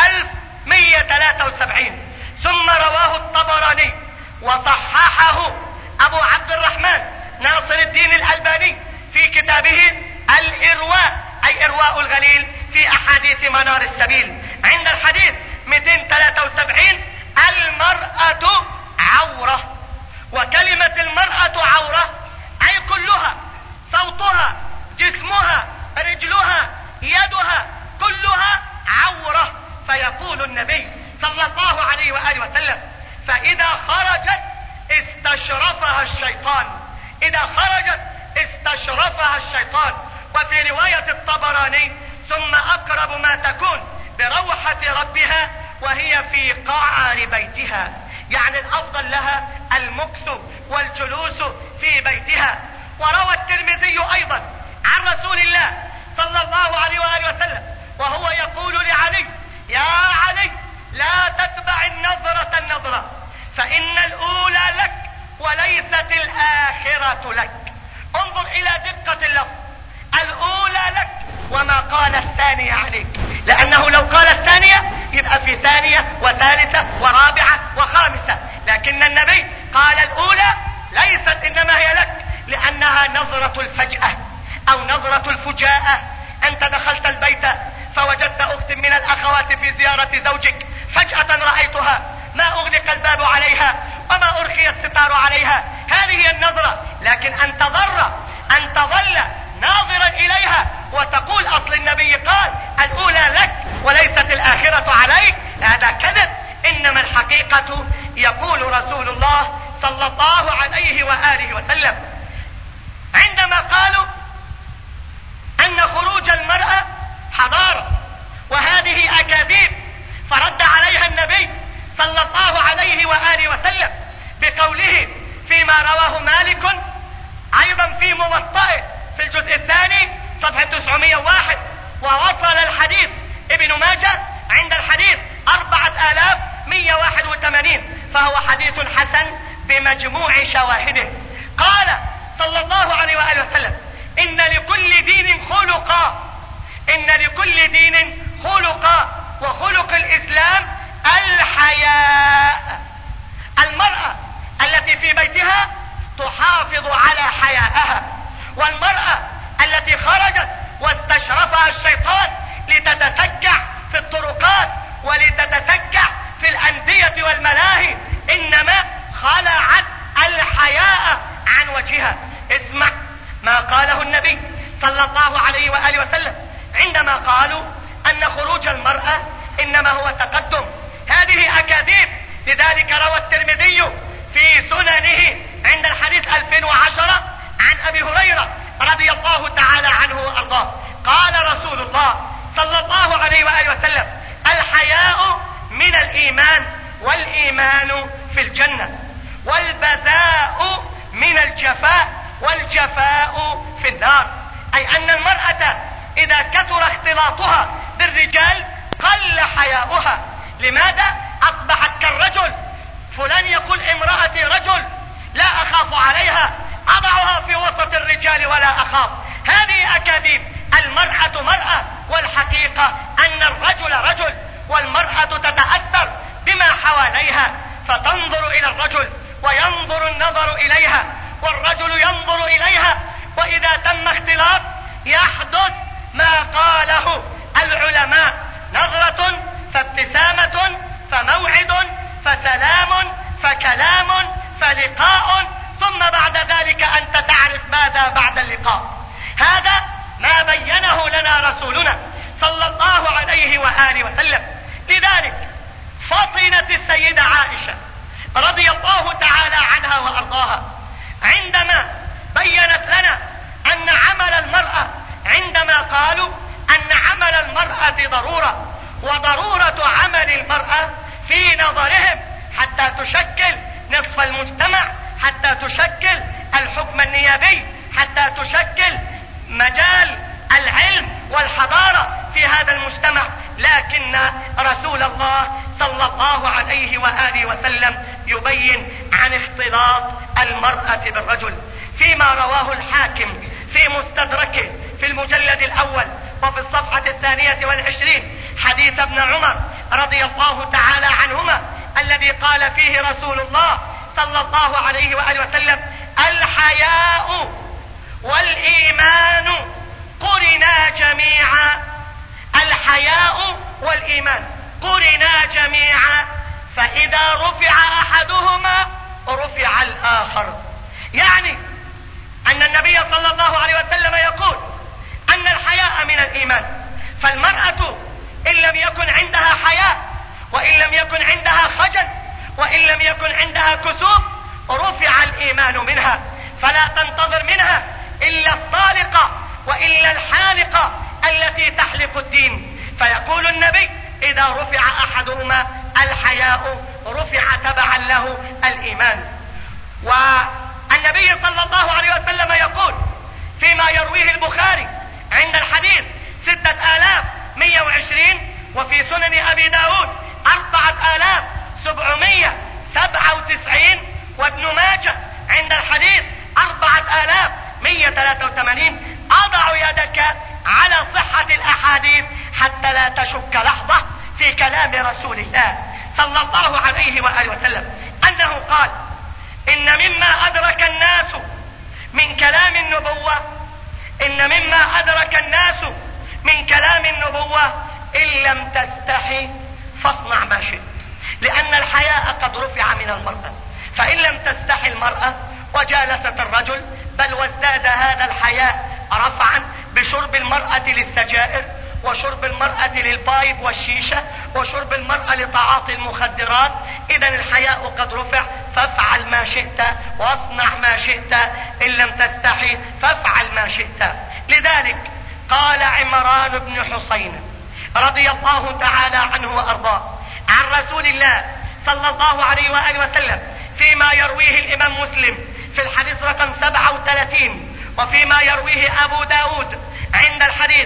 1173، ثم رواه الطبراني وصححه ابو عبد الرحمن ناصر الدين الألباني في كتابه الإرواء، اي إرواء الغليل في احاديث منار السبيل، عند الحديث 273: المرأة عورة. وكلمة المرأة عورة اي كلها، صوتها، جسمها، رجلها، يدها، كلها عورة. فيقول النبي صلى الله عليه وآله وسلم: فإذا خرجت استشرفها الشيطان. إذا خرجت استشرفها الشيطان. وفي رواية الطبراني: ثم أقرب ما تكون بروحة ربها وهي في قعر بيتها، يعني الأفضل لها المكث والجلوس في بيتها. وروى الترمذي أيضا عن رسول الله صلى الله عليه وآله وسلم وهو يقول لعلي: يا علي، لا تتبع النظرة فإن الأولى لك وليست الآخرة لك. انظر إلى دقة اللفظ، الأولى لك، وما قال الثانية عليك، لأنه لو قال الثانية يبقى في ثانية وثالثة ورابعة وخامسة، لكن النبي قال الأولى ليست، إنما هي لك، لأنها نظرة الفجأة أو نظرة الفجاءة. أنت دخلت البيت فوجدت أخت من الأخوات في زيارة زوجك، فجأة رأيتها، ما أغلق الباب عليها وما أرخي الستار عليها، هذه هي النظرة. لكن أن تظل ناظرا إليها وتقول أصل النبي قال الأولى لك وليست الآخرة عليك، هذا كذب. إنما الحقيقة يقول رسول الله صلى الله عليه وآله وسلم عندما قالوا أن خروج المرأة حضارة وهذه أكاذيب، فرد عليها النبي صلى الله عليه وآله وسلم بقوله فيما رواه مالك أيضا في موطئه في الجزء الثاني صفحة 901، ووصل الحديث ابن ماجه عند الحديث 4181، فهو حديث حسن بمجموع شواهده. قال صلى الله عليه وآله وسلم: إن لكل دين خلقا، إن لكل دين خلقا، وخلق الإسلام الحياء. المرأة التي في بيتها تحافظ على حياءها، والمرأة التي خرجت واستشرفها الشيطان لتتسكع في الطرقات ولتتسكع في الأندية والملاهي إنما خلعت الحياء عن وجهها. اسمع ما قاله النبي صلى الله عليه وآله وسلم عندما قالوا أن خروج المرأة إنما هو تقدم، هذه أكاذيب. لذلك روى الترمذي في سننه عند الحديث 2010 عن أبي هريرة رضي الله تعالى عنه وأرضاه قال رسول الله صلى الله عليه وآله وسلم: الحياء من الإيمان، والإيمان في الجنة، والبذاء من الجفاء، والجفاء في النار. أي أن المرأة إذا كثر اختلاطها بالرجال قل حياؤها. لماذا؟ أصبحت كالرجل. فلان يقول امرأتي رجل لا أخاف عليها، أضعها في وسط الرجال ولا أخاف. هذه أكاذيب. المرأة مرأة، والحقيقة أن الرجل رجل، والمرأة تتأثر بما حواليها فتنظر إلى الرجل وينظر النظر إليها والرجل ينظر إليها، وإذا تم اختلاط يحدث ما قاله العلماء: نظرة فابتسامة فموعد فسلام فكلام فلقاء، ثم بعد ذلك أنت تعرف ماذا بعد اللقاء. هذا ما بينه لنا رسولنا صلى الله عليه وآله وسلم. لذلك فطنت السيدة عائشة رضي الله تعالى عنها وأرضاها عندما بينت لنا أن عمل المرأة، عندما قالوا أن عمل المرأة ضرورة، وضرورة عمل المرأة في نظرهم حتى تشكل نصف المجتمع، حتى تشكل الحكم النيابي، حتى تشكل مجال العلم والحضارة في هذا المجتمع. لكن رسول الله صلى الله عليه وآله وسلم يبين عن اختلاط المرأة بالرجل فيما رواه الحاكم في مستدركه في المجلد الأول وفي الصفحة 22 حديث ابن عمر رضي الله تعالى عنهما الذي قال فيه رسول الله صلى الله عليه وآله وسلم: الحياء والإيمان قرنا جميعا. الحياء والإيمان قرنا جميعا، فإذا رفع أحدهما رفع الآخر. يعني أن النبي صلى الله عليه وسلم يقول أن الحياء من الإيمان، فالمرأة إن لم يكن عندها حياء، وإن لم يكن عندها خجل، وإن لم يكن عندها كسوف، رفع الإيمان منها، فلا تنتظر منها إلا الطالقة وإلا الحالقة التي تحلق الدين. فيقول النبي: إذا رفع أحدهما الحياء رفع تبعا له الإيمان. والنبي صلى الله عليه وسلم يقول فيما يرويه البخاري عند الحديث 6120، وفي سنن أبي داود 4797، وابن ماجه عند الحديث 4183: أضع يدك على صحة الأحاديث حتى لا تشك لحظة في كلام رسول الله صلى الله عليه وآله وسلم أنه قال: إن مما أدرك الناس من كلام النبوة، إن مما أدرك الناس من كلام النبوة إن لم تستحي فاصنع ما شئت، لأن الحياء قد رفع من المرأة. فإن لم تستحي المرأة وجالست الرجل، بل وازداد هذا الحياء رفعا بشرب المرأة للسجائر، وشرب المرأة للبايب والشيشة، وشرب المرأة لتعاطي المخدرات، إذا الحياء قد رفع. فافعل ما شئت واصنع ما شئت، إن لم تستحي فافعل ما شئت. لذلك قال عمران بن حسين رضي الله تعالى عنه وأرضاه عن رسول الله صلى الله عليه وآله وسلم فيما يرويه الإمام مسلم في الحديث رقم 37، وفيما يرويه أبو داود عند الحديث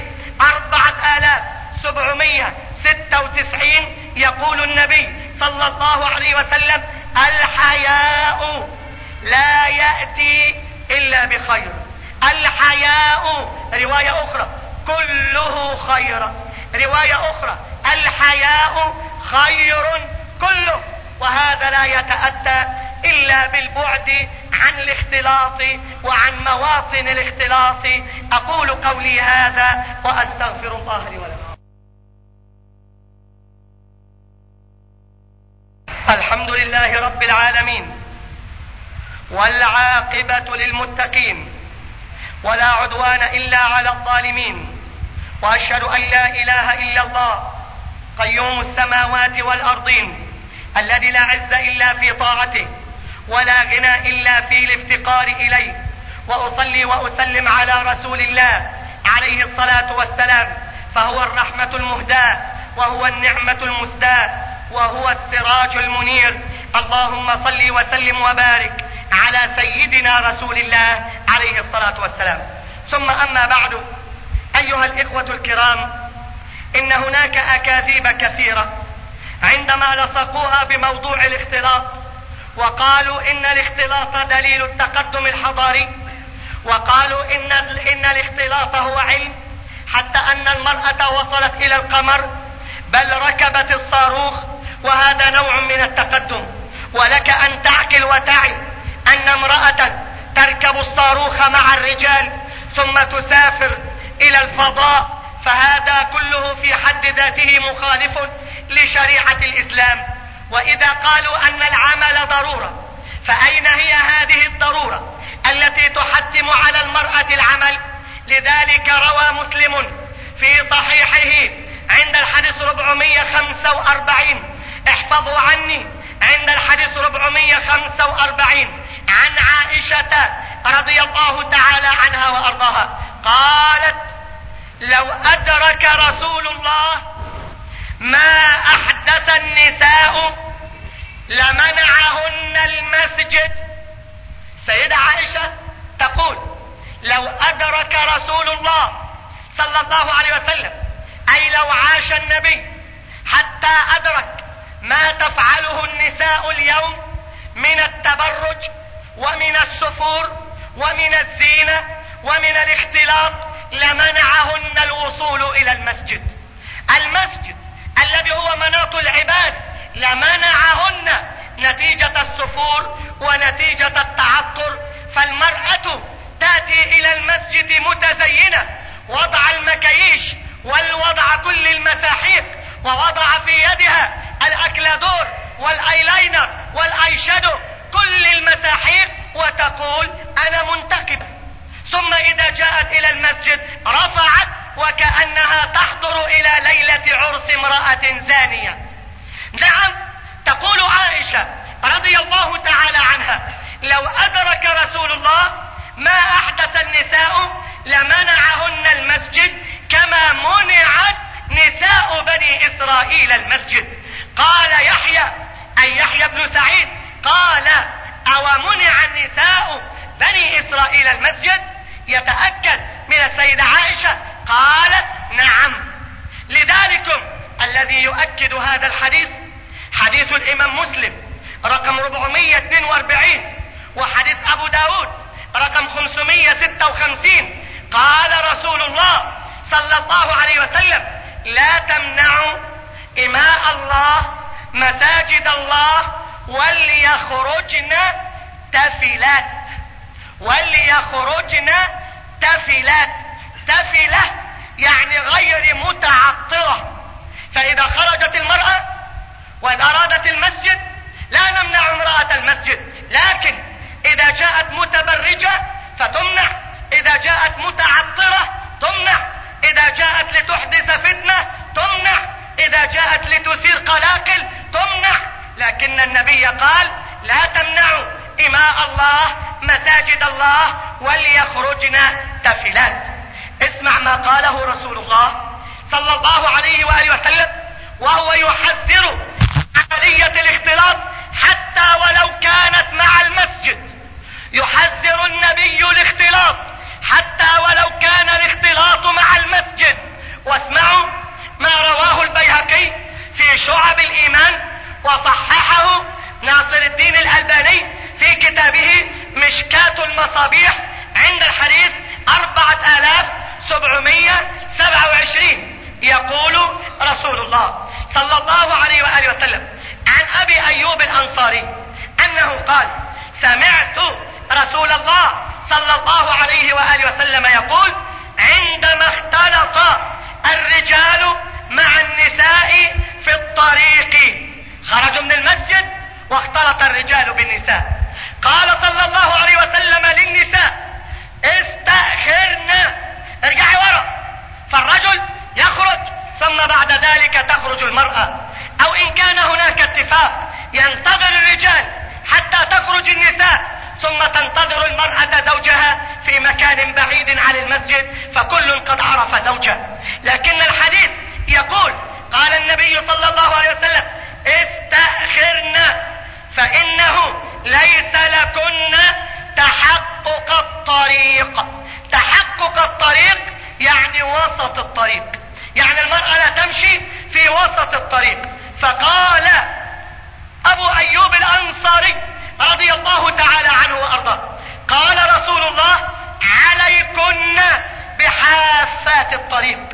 4796، يقول النبي صلى الله عليه وسلم: الحياء لا يأتي إلا بخير. الحياء، رواية أخرى، كله خير. رواية أخرى: الحياء خير كله. وهذا لا يتأتى إلا بالبعد عن الاختلاط وعن مواطن الاختلاط. أقول قولي هذا وأستغفر الله لي ولكم. الحمد لله رب العالمين، والعاقبة للمتقين، ولا عدوان إلا على الظالمين، وأشهد أن لا إله إلا الله قيوم السماوات والأرضين، الذي لا عز إلا في طاعته، ولا غنى إلا في الافتقار إليه. وأصلي وأسلم على رسول الله عليه الصلاة والسلام، فهو الرحمة المهداة، وهو النعمة المسداة، وهو السراج المنير. اللهم صل وسلم وبارك على سيدنا رسول الله عليه الصلاة والسلام. ثم أما بعد، أيها الإخوة الكرام، إن هناك أكاذيب كثيرة عندما لصقوها بموضوع الاختلاط، وقالوا إن الاختلاط دليل التقدم الحضاري، وقالوا إن الاختلاط هو علم. حتى أن المرأة وصلت إلى القمر، بل ركبت الصاروخ، وهذا نوع من التقدم. ولك أن تعقل وتعي أن امرأة تركب الصاروخ مع الرجال ثم تسافر إلى الفضاء، فهذا كله في حد ذاته مخالف لشريعة الإسلام. وإذا قالوا أن العمل ضرورة، فأين هي هذه الضرورة التي تحتم على المرأة العمل؟ لذلك روى مسلم في صحيحه عند الحديث 445، احفظوا عني، عند الحديث 445 عن عائشة رضي الله تعالى عنها وأرضاها قالت: لو أدرك رسول الله ما أحدث النساء لمنعهن المسجد. سيدة عائشة تقول: لو أدرك رسول الله صلى الله عليه وسلم، أي لو عاش النبي حتى أدرك ما تفعله النساء اليوم من التبرج ومن السفور ومن الزينة ومن الاختلاط، لمنعهن الوصول إلى المسجد. المسجد الذي هو مناط العباد لمنعهن نتيجة السفور ونتيجة التعطر. فالمرأة تأتي إلى المسجد متزينة، وضع المكييش والوضع كل المساحيق، ووضع في يدها الأكلادور والأيلاينر والأيشادو، كل المساحيق، وتقول: أنا منتقبة. ثم إذا جاءت إلى المسجد رفعت وكأنها تحضر إلى ليلة عرس امرأة زانية. نعم، تقول عائشة رضي الله تعالى عنها: لو أدرك رسول الله ما أحدث النساء لمنعهن المسجد كما منعت نساء بني إسرائيل المسجد. قال يحيى، أي يحيى بن سعيد، قال: أو منع النساء بني إسرائيل المسجد؟ يتأكد من السيدة عائشة قالت: نعم. لذلك الذي يؤكد هذا الحديث حديث الإمام مسلم رقم 442، وحديث أبو داود رقم 556. قال رسول الله صلى الله عليه وسلم: لا تمنعوا إماء الله مساجد الله وليخرجن تفلات. وليخرجن تفلات. تفلة يعني غير متعطرة. فإذا خرجت المرأة وإذا أرادت المسجد لا نمنع امرأة المسجد، لكن إذا جاءت متبرجة فتمنع، إذا جاءت متعطرة تمنع، إذا جاءت لتحدث فتنة تمنع، إذا جاءت لتثير قلاقل تمنع. لكن النبي قال: لا تمنعوا إماء الله مساجد الله وليخرجن تفلات. اسمع ما قاله رسول الله صلى الله عليه وآله وسلم وهو يحذر عملية الاختلاط حتى ولو كانت مع المسجد. يحذر النبي الاختلاط حتى ولو كان الاختلاط مع المسجد. واسمعوا ما رواه البيهقي في شعب الإيمان وصححه ناصر الدين الألباني في كتابه مشكاة المصابيح عند الحديث 4727. يقول رسول الله صلى الله عليه وآله وسلم عن أبي أيوب الأنصاري أنه قال: سمعت رسول الله صلى الله عليه وآله وسلم يقول: عندما اختلط الرجال مع النساء في الطريق. خرجوا من المسجد واختلط الرجال بالنساء. قال صلى الله عليه وسلم للنساء: استأخرن، ارجعي ورا. فالرجل يخرج ثم بعد ذلك تخرج المرأة، او ان كان هناك اتفاق ينتظر الرجال حتى تخرج النساء ثم تنتظر المرأة زوجها في مكان بعيد عن المسجد، فكل قد عرف زوجه. لكن الحديث يقول: قال النبي صلى الله عليه وسلم: استأخرن فإنه ليس لكن تحقق الطريق. تحقق الطريق يعني وسط الطريق، يعني المرأة لا تمشي في وسط الطريق. فقال أبو أيوب الأنصاري رضي الله تعالى عنه وأرضاه: قال رسول الله: عليكن بحافات الطريق.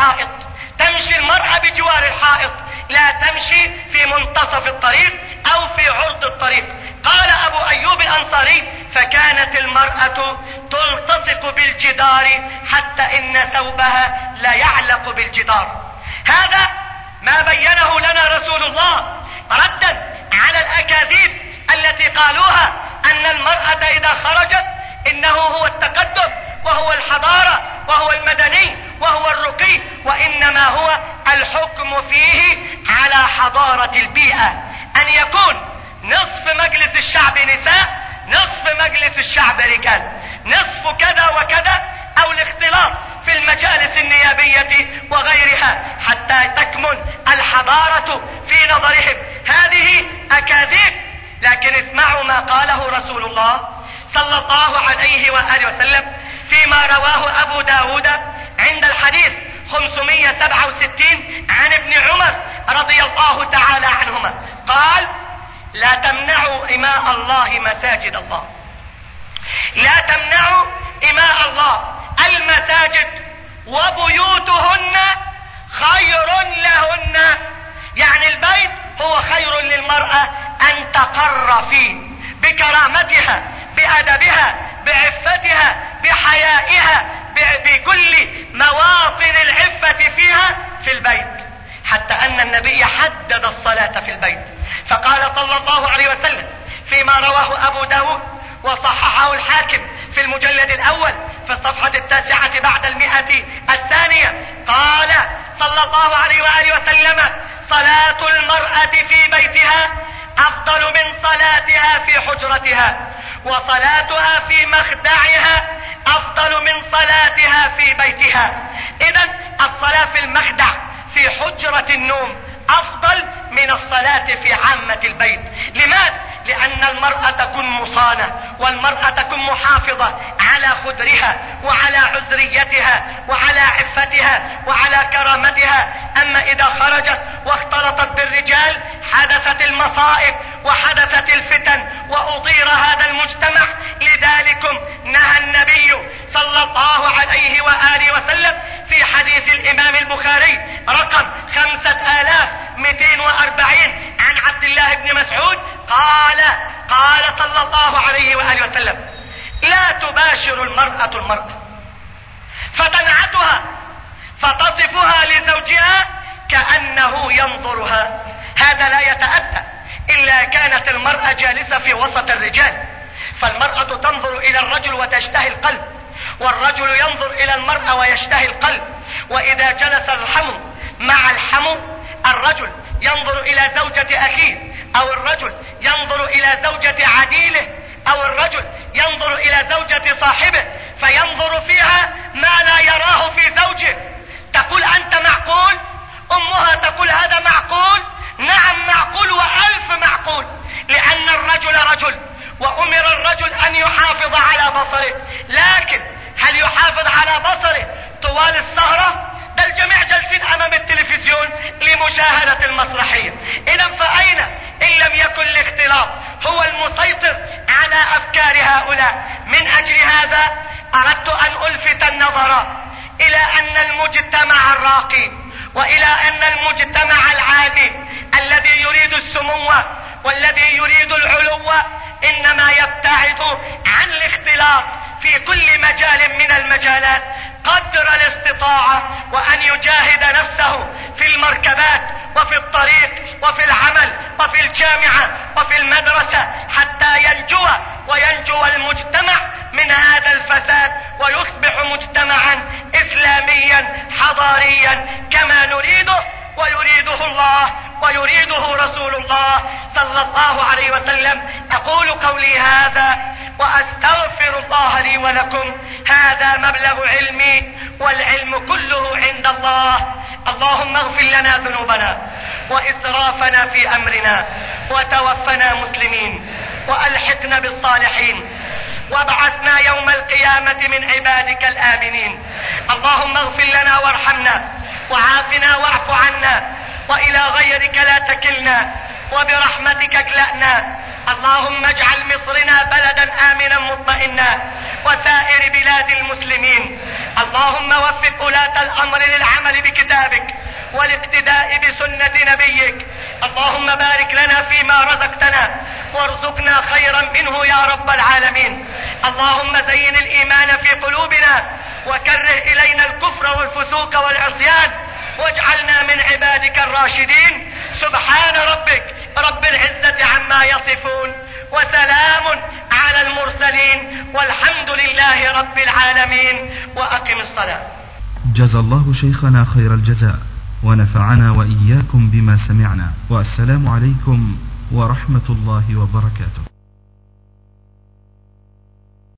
الحائط، تمشي المرأة بجوار الحائط، لا تمشي في منتصف الطريق او في عرض الطريق. قال ابو ايوب الانصاري: فكانت المرأة تلتصق بالجدار حتى ان ثوبها لا يعلق بالجدار. هذا ما بينه لنا رسول الله ردا على الاكاذيب التي قالوها ان المرأة اذا خرجت انه هو التقدم وهو الحضارة وهو المدني وهو الرقي، وانما هو الحكم فيه على حضارة البيئة، ان يكون نصف مجلس الشعب نساء، نصف مجلس الشعب رجال، نصف كذا وكذا، او الاختلاط في المجالس النيابية وغيرها حتى تكمن الحضارة في نظرهم. هذه اكاذيب. لكن اسمعوا ما قاله رسول الله صلى الله عليه وآله وسلم فيما رواه ابو داود عند الحديث 567 عن ابن عمر رضي الله تعالى عنهما قال: لا تمنعوا إماء الله مساجد الله، لا تمنعوا إماء الله المساجد وبيوتهن خير لهن، يعني البيت هو خير للمرأة أن تقر فيه بكرامتها بأدبها بعفتها بحيائها بكل مواطن العفة فيها في البيت، حتى أن النبي حدد الصلاة في البيت فقال صلى الله عليه وسلم فيما رواه أبو داود وصححه الحاكم في المجلد الأول في الصفحة 9 بعد 100 قال صلى الله عليه وآله وسلم: صلاة المرأة في بيتها أفضل من صلاتها في حجرتها، وصلاتها في مخدعها أفضل من صلاتها في بيتها. إذن الصلاة في المخدع في حجرة النوم أفضل من الصلاة في عامة البيت. لماذا؟ لأن المرأة تكون مصانة، والمرأة تكون محافظة على خدرها وعلى عذريتها وعلى عفتها وعلى كرامتها. أما إذا خرجت واختلطت بالرجال حدثت المصائب وحدثت الفتن وأضير هذا المجتمع. لذلك نهى النبي صلى الله عليه وآله وسلم في حديث الإمام البخاري رقم 5240 عن عبد الله بن مسعود قال صلى الله عليه وآله وسلم: لا تباشر المرأة المرأة فتنعتها فتصفها لزوجها كأنه ينظرها. هذا لا يتأتى إلا كانت المرأة جالسة في وسط الرجال، فالمرأة تنظر إلى الرجل وتشتهي القلب، والرجل ينظر إلى المرأة ويشتهي القلب. وإذا جلس الحمو مع الحمو الرجل ينظر إلى زوجة أخيه، أو الرجل ينظر إلى زوجة عديله، أو الرجل ينظر إلى زوجة صاحبه فينظر فيها ما لا يراه في زوجه. تقول: أنت معقول؟ أمها تقول: هذا معقول؟ نعم معقول وألف معقول، لأن الرجل رجل وأمر الرجل أن يحافظ على بصره. لكن هل يحافظ على بصره طوال السهرة؟ ده الجميع جالسين أمام التلفزيون لمشاهدة المسرحية. إذا فأين إن لم يكن الاختلاط هو المسيطر على أفكار هؤلاء؟ من أجل هذا أردت أن ألفت النظر إلى أن المجتمع الراقي وإلى أن المجتمع العادي الذي يريد السمو والذي يريد العلو إنما يبتعد عن الاختلاط في كل مجال من المجالات قدر الاستطاعة، وأن يجاهد نفسه في المركبات وفي الطريق وفي العمل وفي الجامعة وفي المدرسة حتى ينجو وينجو المجتمع من هذا الفساد ويصبح مجتمعا إسلاميا حضاريا كما نريده ويريده الله ويريده رسول الله صلى الله عليه وسلم. أقول قولي هذا وأستغفر الله لي ولكم. هذا مبلغ علمي والعلم كله عند الله. اللهم اغفر لنا ذنوبنا وإسرافنا في أمرنا، وتوفنا مسلمين، وألحقنا بالصالحين، وابعثنا يوم القيامة من عبادك الآمنين. اللهم اغفر لنا وارحمنا وعافنا واعف عنا، وإلى غيرك لا تكلنا، وبرحمتك اكلأنا، اللهم اجعل مصرنا بلدا آمنا مطمئنا وسائر بلاد المسلمين. اللهم وفق ولاة الأمر للعمل بكتابك والاقتداء بسنة نبيك. اللهم بارك لنا فيما رزقتنا وارزقنا خيرا منه يا رب العالمين. اللهم زين الإيمان في قلوبنا وكره إلينا الكفر والفسوق والعصيان واجعلنا من عبادك الراشدين. سبحان ربك رب العزة عما يصفون وسلام على المرسلين والحمد لله رب العالمين. وأقم الصلاة. جزا الله شيخنا خير الجزاء ونفعنا وإياكم بما سمعنا، والسلام عليكم ورحمة الله وبركاته.